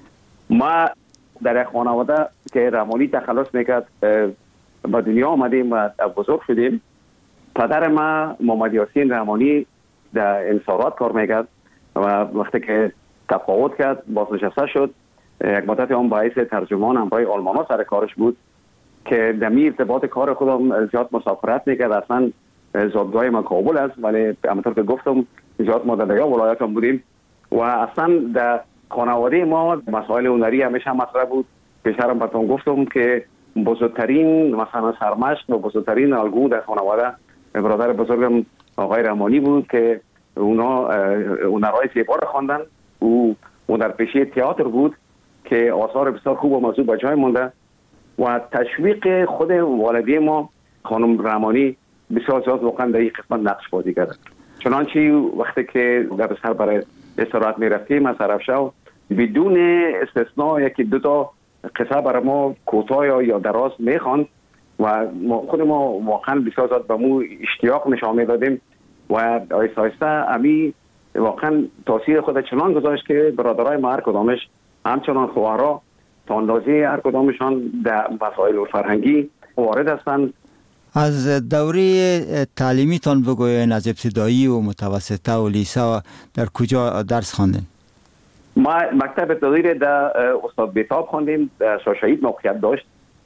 ما در یک خانواده که رحمانی تخلص میکرد به دنیا آمدیم و بزرگ شدیم. پدر ما محمد یاسین رحمانی در انصارات کار میکرد و وقتی که تفاوت کرد بازنشسته شد. یک مدت هم باعث ترجمان همراه آلمانا سر کارش بود که در ارتباط کار خودم زیاد مسافرت میکرد. اصلا زادگاه ما کابل است ولی همونطور که گفتم زیاد ما در دیگر ولایات هم بودیم و اصلا در خانواده ما مسائل هنری همیشه مطرح بود. بیشترم براتون گفتم که بزرگترین مثلا سرمشق و بزرگترین الگو در خانواده برادر بزرگم آقای رحمانی بود که اونا هنرهای زیبا رو خواندن. او هنرپیشه تئاتر بود که آثار بسیار خوب و موضوع به جای مونده و تشویق خود والدی ما خانم رحمانی بسیار زیاد واقعا در این قسمت نقش بازی کرد. چنانچه وقتی که در سر برای استراحت میرفتیم از سرفشاو بدون استثناء یکی دو تا قصه برای ما کوتاه یا دراز میخواند و خود ما واقعا بسیار زیاد به مو اشتیاق نشان میدادیم و آیسته آیسته امی واقعا تاثیر خود چنان گذاشت که برادرای ما هر کدامش همچنان خواهرها تا اندازه هر کدامشان در مسائل فرهنگی وارد هستند. از دوره تعلیمیتان بگوین. از ابتدایی و متوسطه و لیسه در کجا درس خواندین؟ ما مکتب ابتدایی در استاد بیتاب خواندیم. در شاه شهید موقعیت داشت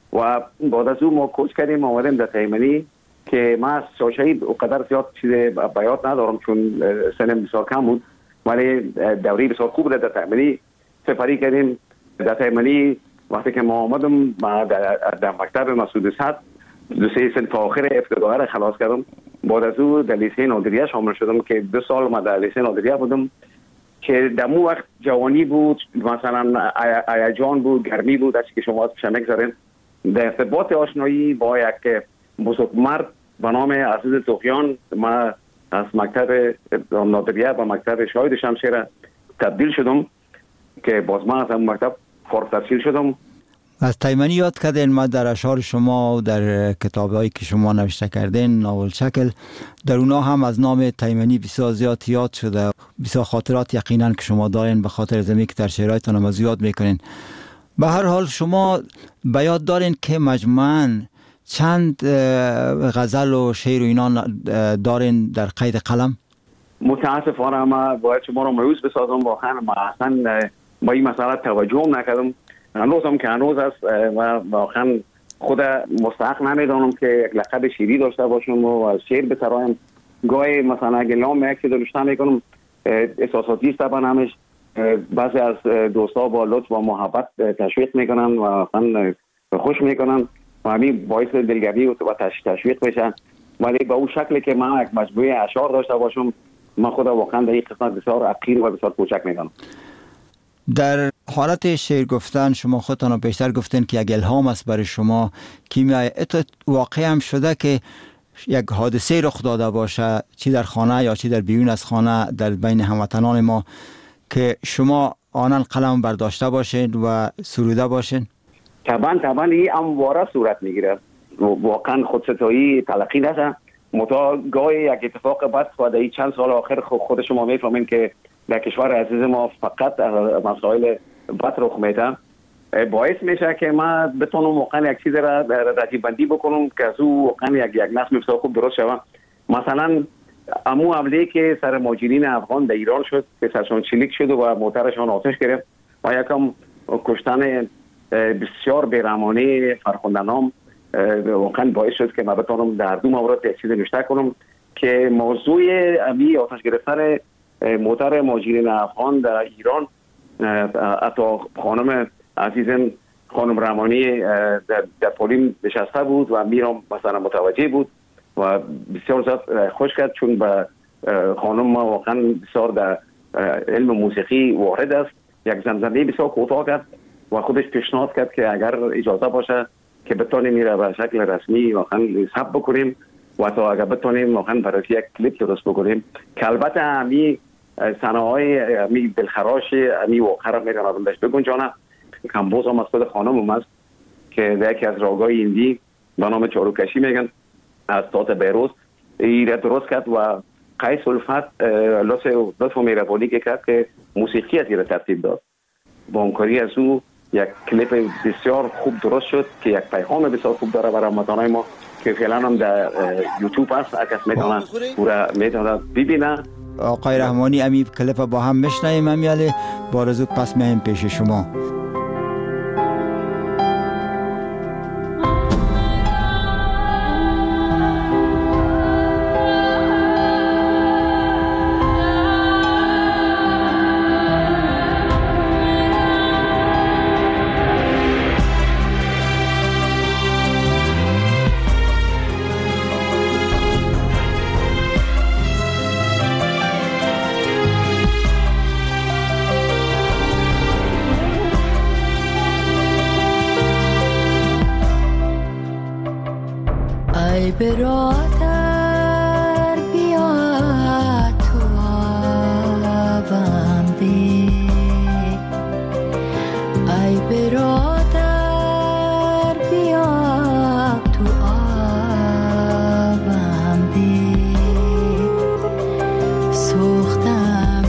و بعد از او ما کوچ کردیم آمدیم در تیمنی که ما از شاشه‌ای اونقدر زیاد چیز بیات ندارم چون سنم بسیار کم بود، ولی دوری بسیار خوب در تیمنی سپری کردیم. در تیمنی وقتی که ما آمدم در مکتب مسعود صدر 2 سال تا آخر ابتدایی را خلاص کردم. بعد از او در لیسه نادریه شامل شدم که 2 سال ما در لیسه نادریه بودم که در اون وقت جوانی بود، مثلا هیجان بود، گرمی بود، از که شما پیش نگذارین. در ارتباط آشنایی با یک بزرگمرد به نام عزیز توخیان ما از مکتب نادریه و مکتب شاهد شمشیر تبدیل شدم که باز من از اون مکتب فارغ التحصیل شدم. از تیمنی یاد کردین، ما در اشعار شما و در کتابایی که شما نوشته کردین ناول شکل در اونا هم از نام تیمنی بسیار زیاد یاد شده، بسیار خاطرات یقینا که شما دارین به خاطر زمین که در شعرهایتان هم زیاد میکنین. به هر حال شما به یاد دارین که مجموعاً چند غزل و شعر و اینا دارین در قید قلم؟ متاسفانه ما باید شما رو مایوس بسازم، واقعا ما اصلا با این مسئله توجه نکردم. هنوزم که هنوز است و واقعا خود مستحق نمیدانم که یک لقب شیری داشته باشم و از شعر بسرایم. گاهی مثلا اگه نام یک چیز رو میکنم احساساتی است بنامش، بعضی از دوستا با لطف و محبت تشویق میکنن و واقعا خوش میکنن و همین باعث دلگرمی و تشویق میشن. ولی با اون شکلی که من یک مجموعه اشعار داشته باشم من خود واقعا در این قسمت بسیار حقیر و بسیار کوچک میدانم. در حالت شعر گفتن شما خودتان بیشتر گفتین که یک الهام است برای شما کیمیای واقعی هم شده که یک حادثه رخ داده باشه، چی در خانه یا چی در بیرون از خانه در بین هموطنان ما، که شما آنان قلم برداشته باشین و سروده باشین؟ طبعا این همواره صورت میگیره، واقعا خودستایی تلقی نشه. گاهی یک اتفاق بد و در چند سال آخر خود شما میفهمین که در کشور عزیز ما فقط مسائل بد رخ میده، باعث میشه که ما بتونم واقعا یک چیز را رتیب بندی بکنم که از او واقعا یک نظم بسیار خوب درست شود. مثلا امو حمله که سر مهاجرین افغان در ایران شد که سرشان چلیک شد و موترشان آتش گرفت و یکم کشتن بسیار بیرحمانه فرخنده‌نام واقعا باعث شد که ما بتونم در دو مورد یک چیز نوشته کنم که موضوع امی آتش گرفتن موتر مهاجرین افغان در ایران، حتی خانم عزیزم خانم رحمانی در پولیم نشسته بود و میرم مثلا متوجه بود و بسیار زیاد خوش کرد چون به خانم ما واقعا بسیار در علم موسیقی وارد است. یک زمزمه بسیار کوتاه کرد و خودش پیشنهاد کرد که اگر اجازه باشه که بتونیم میره به شکل رسمی واقعا ثبت بکنیم و تا اگر بتونیم واقعا برای یک کلیپ درست بکنیم که البته همی صنایع همی دلخراش همی واقعا را میتونم آدم داشت بگنجانه. کمبوز هم از خود خانم هم است که در یکی از راگای هندی به نام چاروکشی میگن از تات بیروز ایره درست کرد و قیس الفت لطف و مهربانی که کرد که موسیقی از ایره ترتیب داد. با همکاری از او یک کلیپ بسیار خوب درست شد که یک پیغام بسیار خوب داره برای هموطنان ما که فعلا هم در یوتیوب هست، هر کس میتونه ببینه. آقای رحمانی امی کلیپ با هم میشنویم امیاله بارزو پس میایم پیش شما. برادر بیا تو آبم ده، ای برادر بیا تو آبم ده، سوختم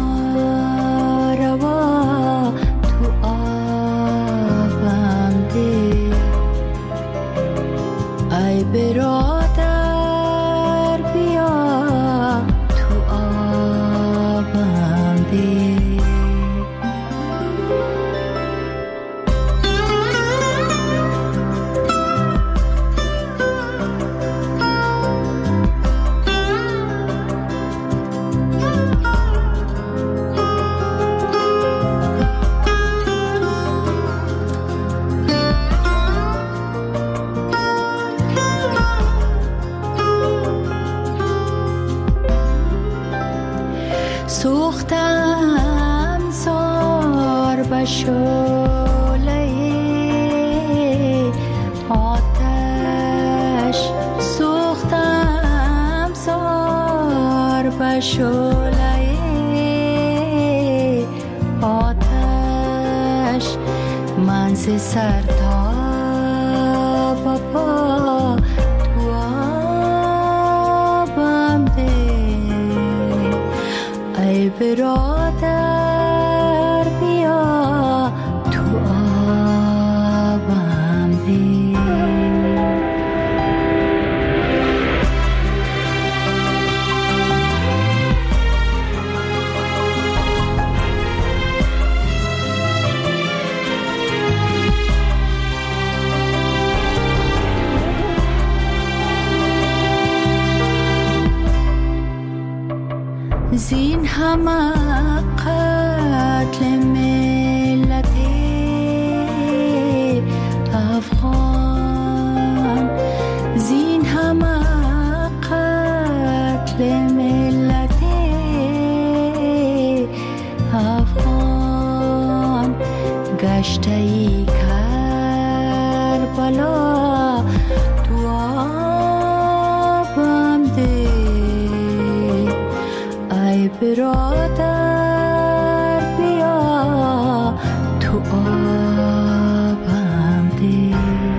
ناروا تو آبم ده، ای برادر شعله آتش من ز سر تا پا تو آبم ده ای برادر بیا تو آبم ده. زین همه قتل ملت افغان، زین همه قتل ملت افغان، گشته ای کربلا تو آبم ده ای برادر بیا تو آبم ده.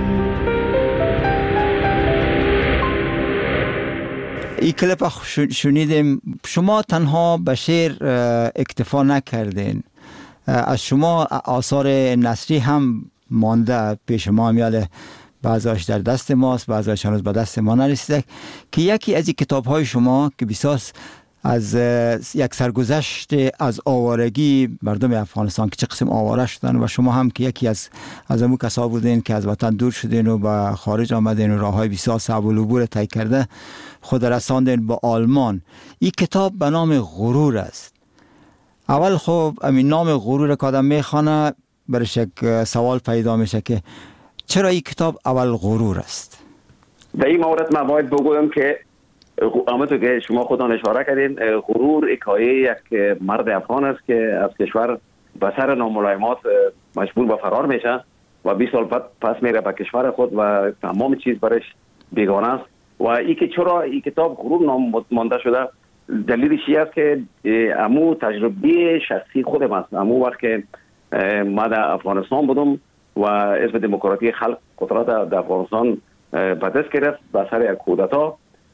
این کلیپ شنیدیم. شما تنها به شعر اکتفا نکردین، از شما آثار نثری هم مانده پیش ما، هم یاد بعضیش در دست ماست، بعضیش هنوز به دست ما نرسیده، که یکی از این کتاب های شما که بسیار از یک سرگذشت از آوارگی مردم افغانستان که چه قسم آواره شدن و شما هم که یکی از امو کسا بودین که از وطن دور شدین و به خارج آمدین و راه های بسیار صعب العبور طی کرده خود رساندین به آلمان. این کتاب به نام غرور است. اول خب همین نام غرور که آدم میخوانه برش یک سوال پیدا میشه که چرا این کتاب اول غرور است؟ در این مورد من باید بگویم که همونطور که شما خودتان اشاره کردین، غرور حکایه یک مرد افغان است که از کشور به سر ناملایمات مجبور به فرار میشه و 20 سال پس میره به کشور خود و تمام چیز برش بیگانه است. و این که چرا این کتاب غرور نام مانده شده، دلیلش این است که امو تجربه شخصی خودم است. امو وقت که ما در افغانستان بودم و حزب دموکراتی خلق قدرت در افغانستان به دست گرفت به سر یک کودتا،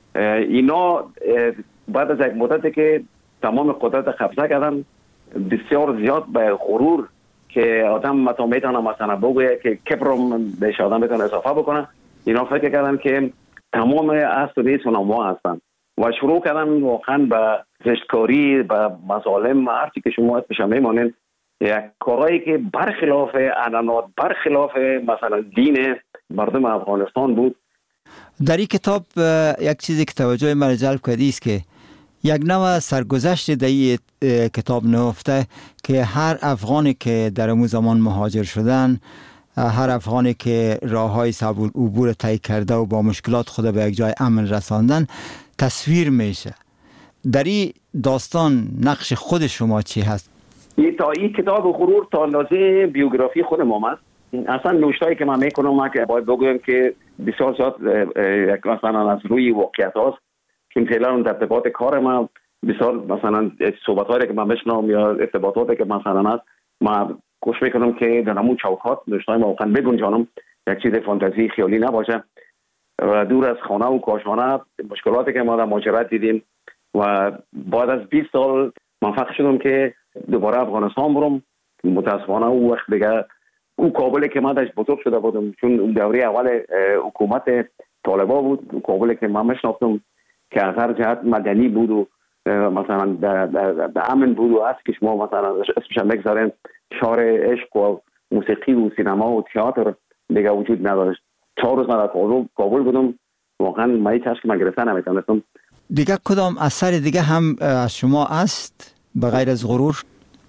اینا بعد از یک مدتی که تمام قدرت قبضه کردن، بسیار زیاد به غرور که آدم متا میتونه مثلا بگویه که کبرم بهش آدم میتونه اضافه بکنه، اینا فکر کردن که تمام اصل و نیست اونها هستن و شروع کردن واقعا به زشتکاری، به مظالم، هرچی که شما اسمش میمانین، یک کارهایی که برخلاف عنعنات، برخلاف مثلا دین مردم افغانستان بود. در این کتاب یک چیزی که توجه من جلب کردی است که یک نوع سرگذشت در این کتاب نهفته که هر افغانی که در اون زمان مهاجر شدن، هر افغانی که راههای صعب العبور طی کرده و با مشکلات خود به یک جای امن رساندن تصویر میشه. در این داستان نقش خود شما چی هست؟ این کتاب غرور تا اندازه بیوگرافی خود ما است. اصلا نوشتایی که من میکنم، من که باید بگویم که بسیار زیاد مثلا از روی واقعیت هاست، چون فعلا در ارتباط کار من بسیار مثلا صحبت‌هایی که من بشنوم یا ارتباطاتی که مثلا هست، من کوشش میکنم که در همون چوکات نوشتای ما واقعا بگنجانم، یک چیز فانتزی خیالی نباشه و دور از خانه و کاشانه مشکلاتی که ما در مهاجرت دیدیم و بعد از 20 سال موفق شدم که دوباره افغانستان برم. متاسفانه اون وقت دیگه اون کابلی که من داشت بزرگ شده بودم، چون اون دوره اول حکومت طالبا بود، اون کابلی که من میشناختم که از هر جهت مدنی بود و مثلا در امن بود و هست که شما مثلا اسمش بگذارین شهر عشق و موسیقی و سینما و تئاتر دیگه وجود نداشت. 4 روز من در کابل بودم، واقعا من هیچ چیزی من گرفتن نمیتونستم. دیگه کدام اثر دیگه هم از شما است به غیر از غرور؟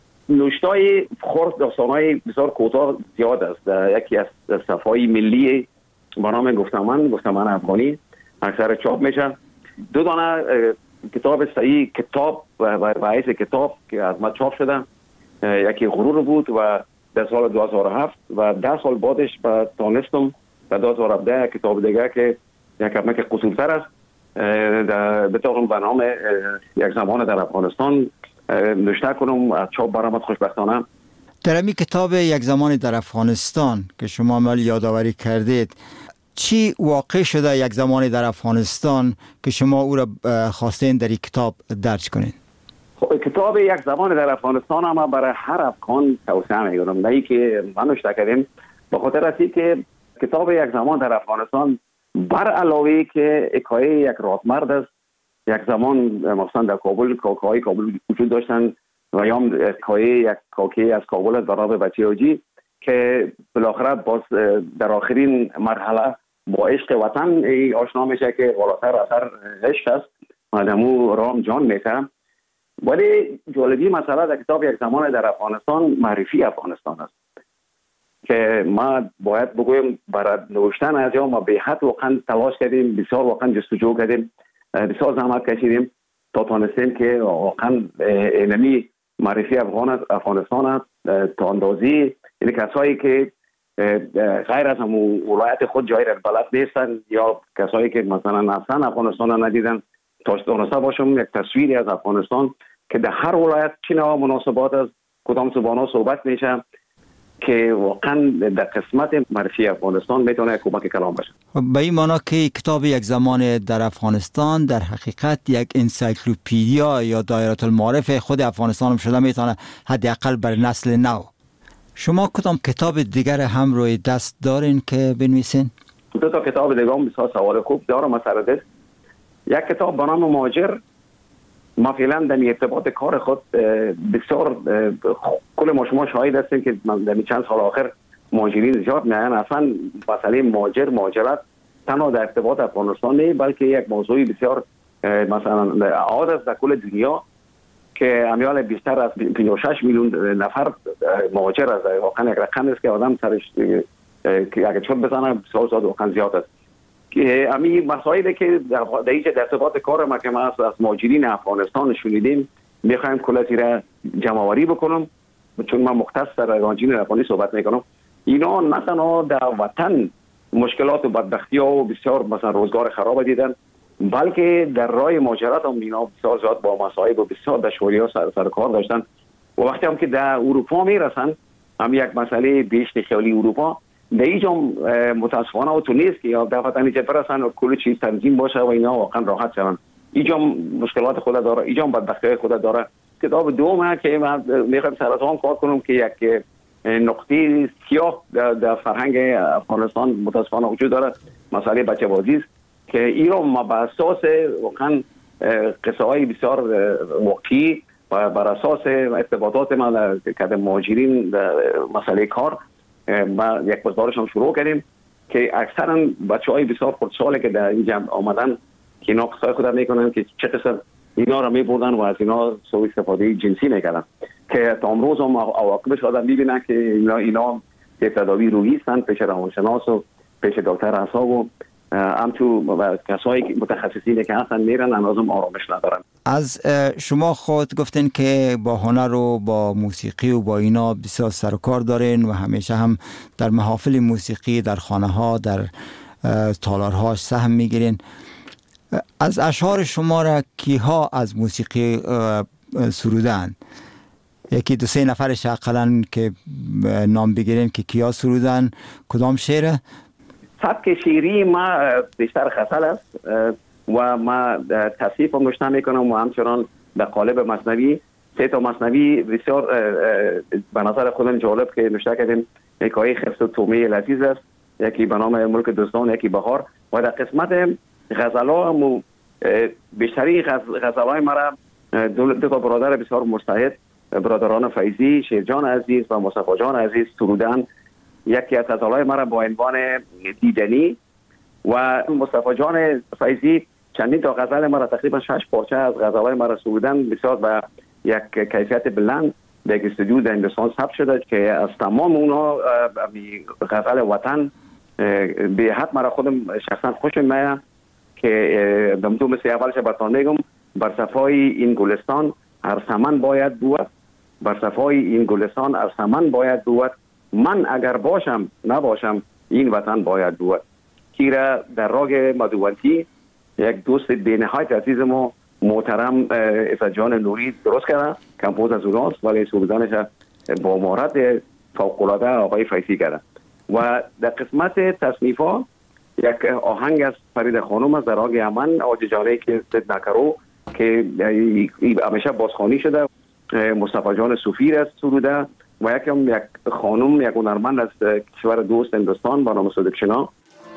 نوشتای خرد داستانهای بسیار کوتاه زیاد است. یکی از صفحه‌های ملی با نام گفتمان افغانی اکثر چاپ میشه. 2 دانه کتاب صحیح کتاب و حیث کتاب که از ما چاپ شده، یکی غرور بود و در سال 2007 و 10 سال بعدش تانستم در 2017 کتاب دیگه که یک کمک قصورتر است بتوانم به نام یک زمان در افغانستان نوشته کنم. از چاپ برآمد خوشبختانه. در این کتاب یک زمان در افغانستان که شما مال یادآوری کردید، چی واقع شده یک زمان در افغانستان که شما او را خواستین در این کتاب درج کنید؟ کتاب یک زمان در افغانستان اما برای هر افغان توصیه میکنم، نه که من نوشته کردیم، به خاطر است که کتاب یک زمان در افغانستان بر علاوه که حکایه یک رادمرد است. یک زمان مثلا در کابل کاکهای کابل وجود داشتن و یا حکایه یک کاکی از کابل است برای بچیاجی که بالاخره باز در آخرین مرحله با عشق وطن آشنا میشه که بالاتر اثر عشق است و دمو رام جان میکنم. ولی جالبی مسئله در کتاب یک زمان در افغانستان معرفی افغانستان است که ما باید بگویم برای نوشتن از یا ما به حد واقعا تلاش کردیم، بسیار واقعا جستجو کردیم، بسیار زحمت کشیدیم تا تانستیم که واقعا اینمی معرفی افغانستان است تا اندازی این کسایی که غیر از همون ولایت خود جایی را بلد نیستن یا کسایی که مثلا اصلا افغانستان را ندیدن تا تانسته باشم یک تصویری از افغانستان که در هر ولایت چه نوع مناسبات از کدام زبان‌ها صحبت میشه که واقعا در قسمت معرفی افغانستان میتونه کمک کلام باشه. به این معنی که کتاب یک زمان در افغانستان در حقیقت یک انسایکلوپدیا یا دایره المعارف خود افغانستان هم شده میتونه، حداقل بر نسل نو. شما کدام کتاب دیگر هم روی دست دارین که بنویسین؟ دو تا کتاب دیگه هم بسیار سوال خوب دارم مسئله دست. یک کتاب به نام مهاجر، ما فعلا در ارتباط کار خود بسیار کل ما شما شاهد هستیم که در چند سال آخر مهاجرین زیاد میان. اصلا مسئله مهاجرت تنها در ارتباط افغانستان نه بلکه یک موضوعی بسیار مثلا عادت است در کل دنیا که امیال بیشتر از 56 میلیون نفر مهاجر است. واقعا یک رقم است که آدم سرش که اگه چون بزنه بسیار زیاد واقعا زیاد است. امی مسائلی که در اینجا در ارتباط کار ما که ما از مهاجرین افغانستان شنیدیم میخوایم کلاتی را جمع آوری بکنم، چون من مختص در مهاجرین افغانی صحبت میکنم. اینا نه تنها در وطن مشکلات و بدبختی ها و بسیار مثلا روزگار خراب دیدن، بلکه در راه مهاجرت هم اینا بسیار زیاد با مصائب و بسیار دشواری ها سر کار داشتن و وقتی هم که در اروپا میرسن هم یک مسئله بیشتر خیالی اروپا در اینجا متاسفانه و تو نیست که یا دفعتا اینجا برسن و کل چیز تنظیم باشه و اینا واقعا راحت شون. اینجا مشکلات خود داره، اینجا بدبختی خود داره. کتاب دومه که من میخوام سر از آن کار کنم که یک نقطه سیاه در فرهنگ افغانستان متاسفانه وجود داره، مسئله بچه بازی است که ایران ما بر اساس واقعا قصه های بسیار واقعی و بر اساس ارتباطات ما که مهاجرین مسئله کار ما یک بازارش هم شروع کردیم که اکثرا بچه‌های بسیار خردساله که در اینجا آمدن که اینا قصه خود میکنن که چه قصه اینا را میبردن و از اینا سوء استفاده جنسی میکردن که تا امروز هم عواقبش آدم میبینن که اینا که تداوی روحی هستن پیش روانشناس و پیش دکتر اعصاب و همچون کسایی که متخصصینی که هستن میرن لازم آرامش ندارن. از شما خود گفتین که با هنر و با موسیقی و با اینا بسیار سر و کار دارین و همیشه هم در محافل موسیقی در خانه ها در تالارهاش سهم میگیرین. از اشعار شما را کیها از موسیقی سرودن؟ یکی دو سه نفرش اقلا که نام بگیرین که کیا سرودن، کدام شعره؟ سبک شعری ما بیشتر غزل است و ما تصحیف هم نوشته میکنم و همچنان در قالب مثنوی. سه تا مثنوی بسیار به نظر خودم جالب که نوشته کردیم. حکایه خرس و تومه لذیذ است، یکی به نام ملک دوستان، یکی بهار. و در قسمت غزل‌ها هم بیشتری غزل‌های مرا دو تا برادر بسیار مجتهد، برادران فیضی، شیرجان عزیز و مصطفی جان عزیز سرودن. یکی از غزل‌های مرا با عنوان دیدنی و مصطفی جان فیضی چندین تا غزل مرا تقریبا 6 پارچه از غزل‌های مرا سرودن بسیار با یک کیفیت بلند در استودیو در هندوستان ثبت شده که از تمام اونا غزل وطن به حد مرا خودم شخصا خوش میاد که دمتو مثل اولش براتون میگم. بر صفای این گلستان هر سمن باید بود، بر صفای این گلستان هر سمن باید بود، من اگر باشم نباشم این وطن باید بود. کیرا در راگ مدوونتی یک دوست بی‌نهایت عزیز ما محترم عزت جان نوری درست کرده، کمپوز از اوناست ولی سوزانش با مهارت فوق‌العاده آقای فیضی کرده. و در قسمت تصنیف‌ها یک آهنگ از فرید خانم از در آگ یمن آج جانه که زد نکرو که همیشه بازخوانی شده، مصطفی جان صوفی است سروده و یک خانم یک هنرمند از کشور دوست هندوستان با نام صدق شنا.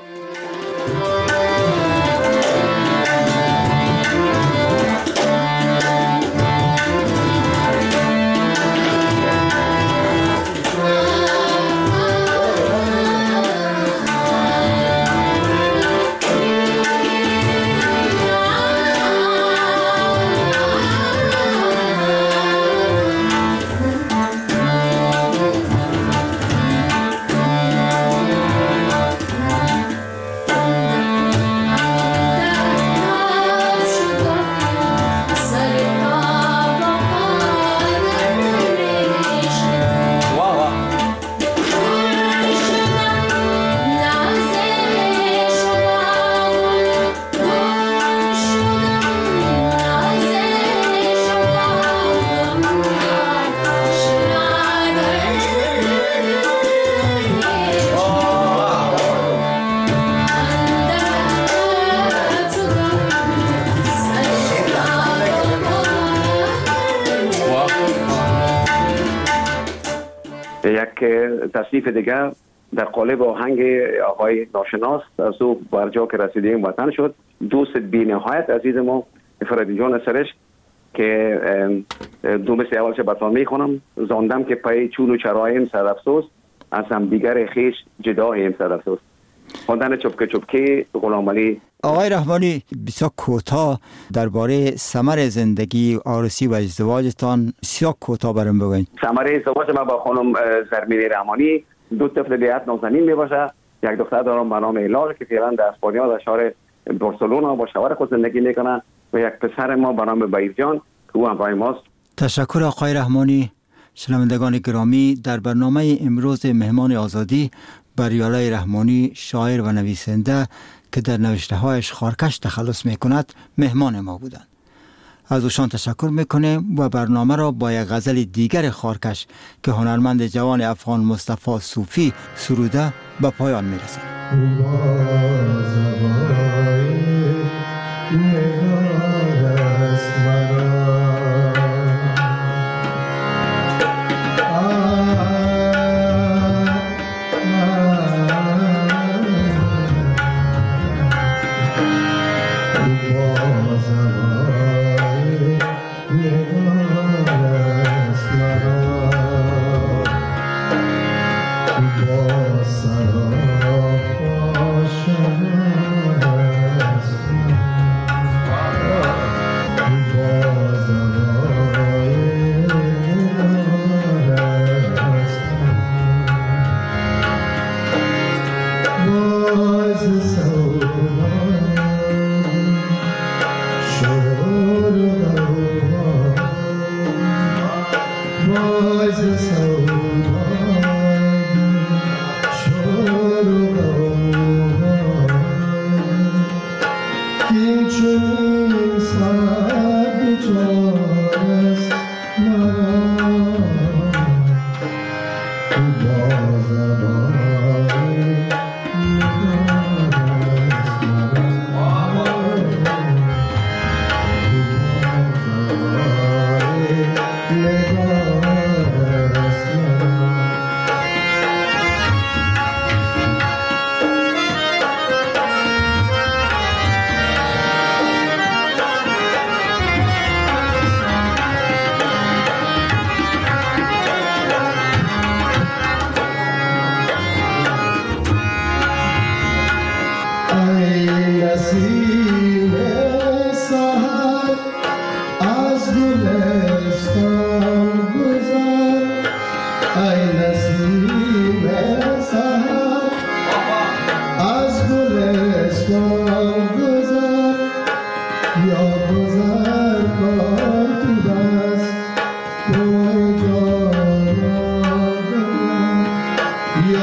یک تصنیف دیگر در قالب آهنگ آقای ناشناس از او برجا که رسیدیم وطن شد، دوست بی‌نهایت عزیز ما فرید جان سرش که دو مثل اولش براتون میخونم. زاندم که پای چون و چرایم صد افسوس، از هم دیگر خیش جدایم صد افسوس. خواندن چپکه چپکه غلام علی. آقای رحمانی بسیار کوتاه درباره ثمر زندگی عروسی و ازدواجتان بسیار کوتاه برام بگوین. ثمر ازدواج من با خانم زرمین رحمانی، دو طفل بیات نازنین میباشه، یک دختر دارم به نام ایلال که فعلا در اسپانیا در شهر بارسلونا با شوهر خود زندگی میکنه و یک پسر ما به نام بایرجان که او همراه ماست. تشکر آقای رحمانی. شنوندگان گرامی، در برنامه امروز مهمان آزادی بریاله رحمانی، شاعر و نویسنده که در نوشته‌هایش خارکش تخلص می‌کند مهمان ما بودند. از اوشان تشکر می‌کنیم و برنامه را با یک غزل دیگر خارکش که هنرمند جوان افغان مصطفی صوفی سروده به پایان می‌رسانیم.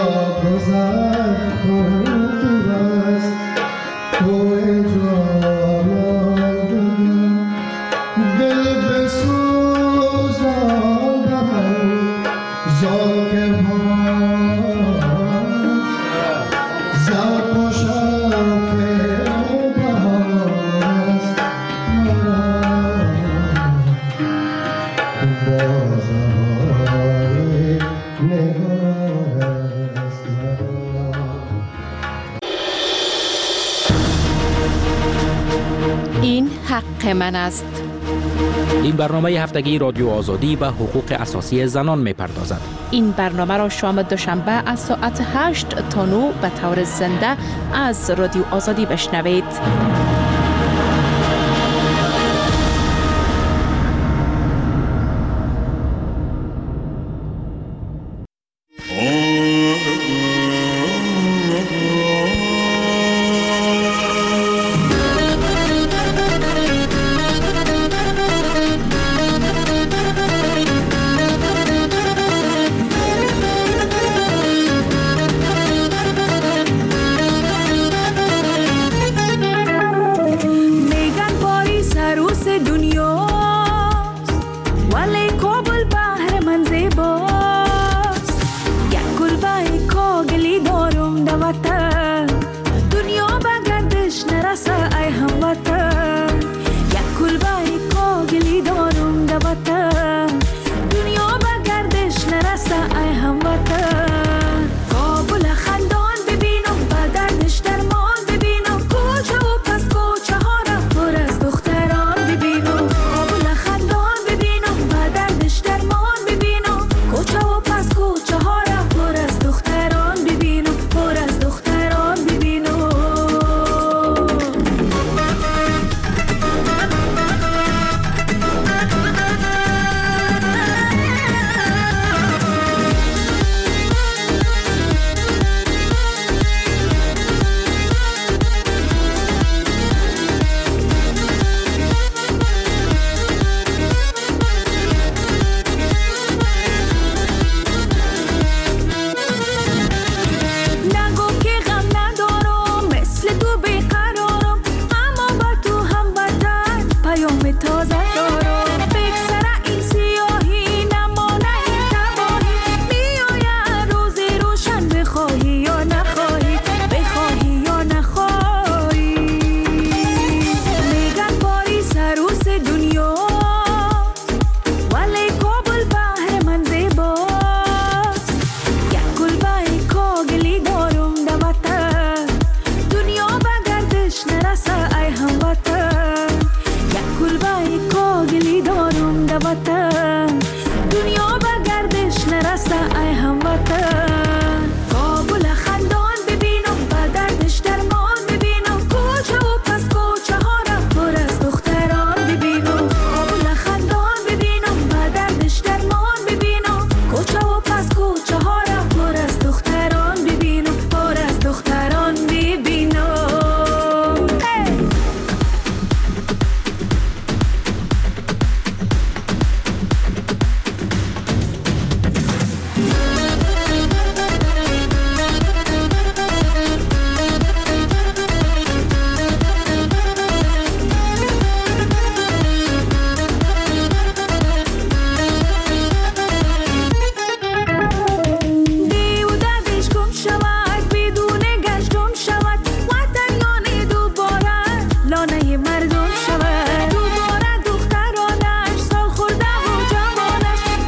Poe حق من است. این برنامه هفتگی رادیو آزادی به حقوق اساسی زنان می‌پردازد. این برنامه را شام دوشنبه از ساعت 8 تا 9 به طور زنده از رادیو آزادی بشنوید.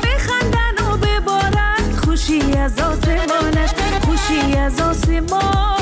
خوشی از آسمانش، خوشی از آسمان.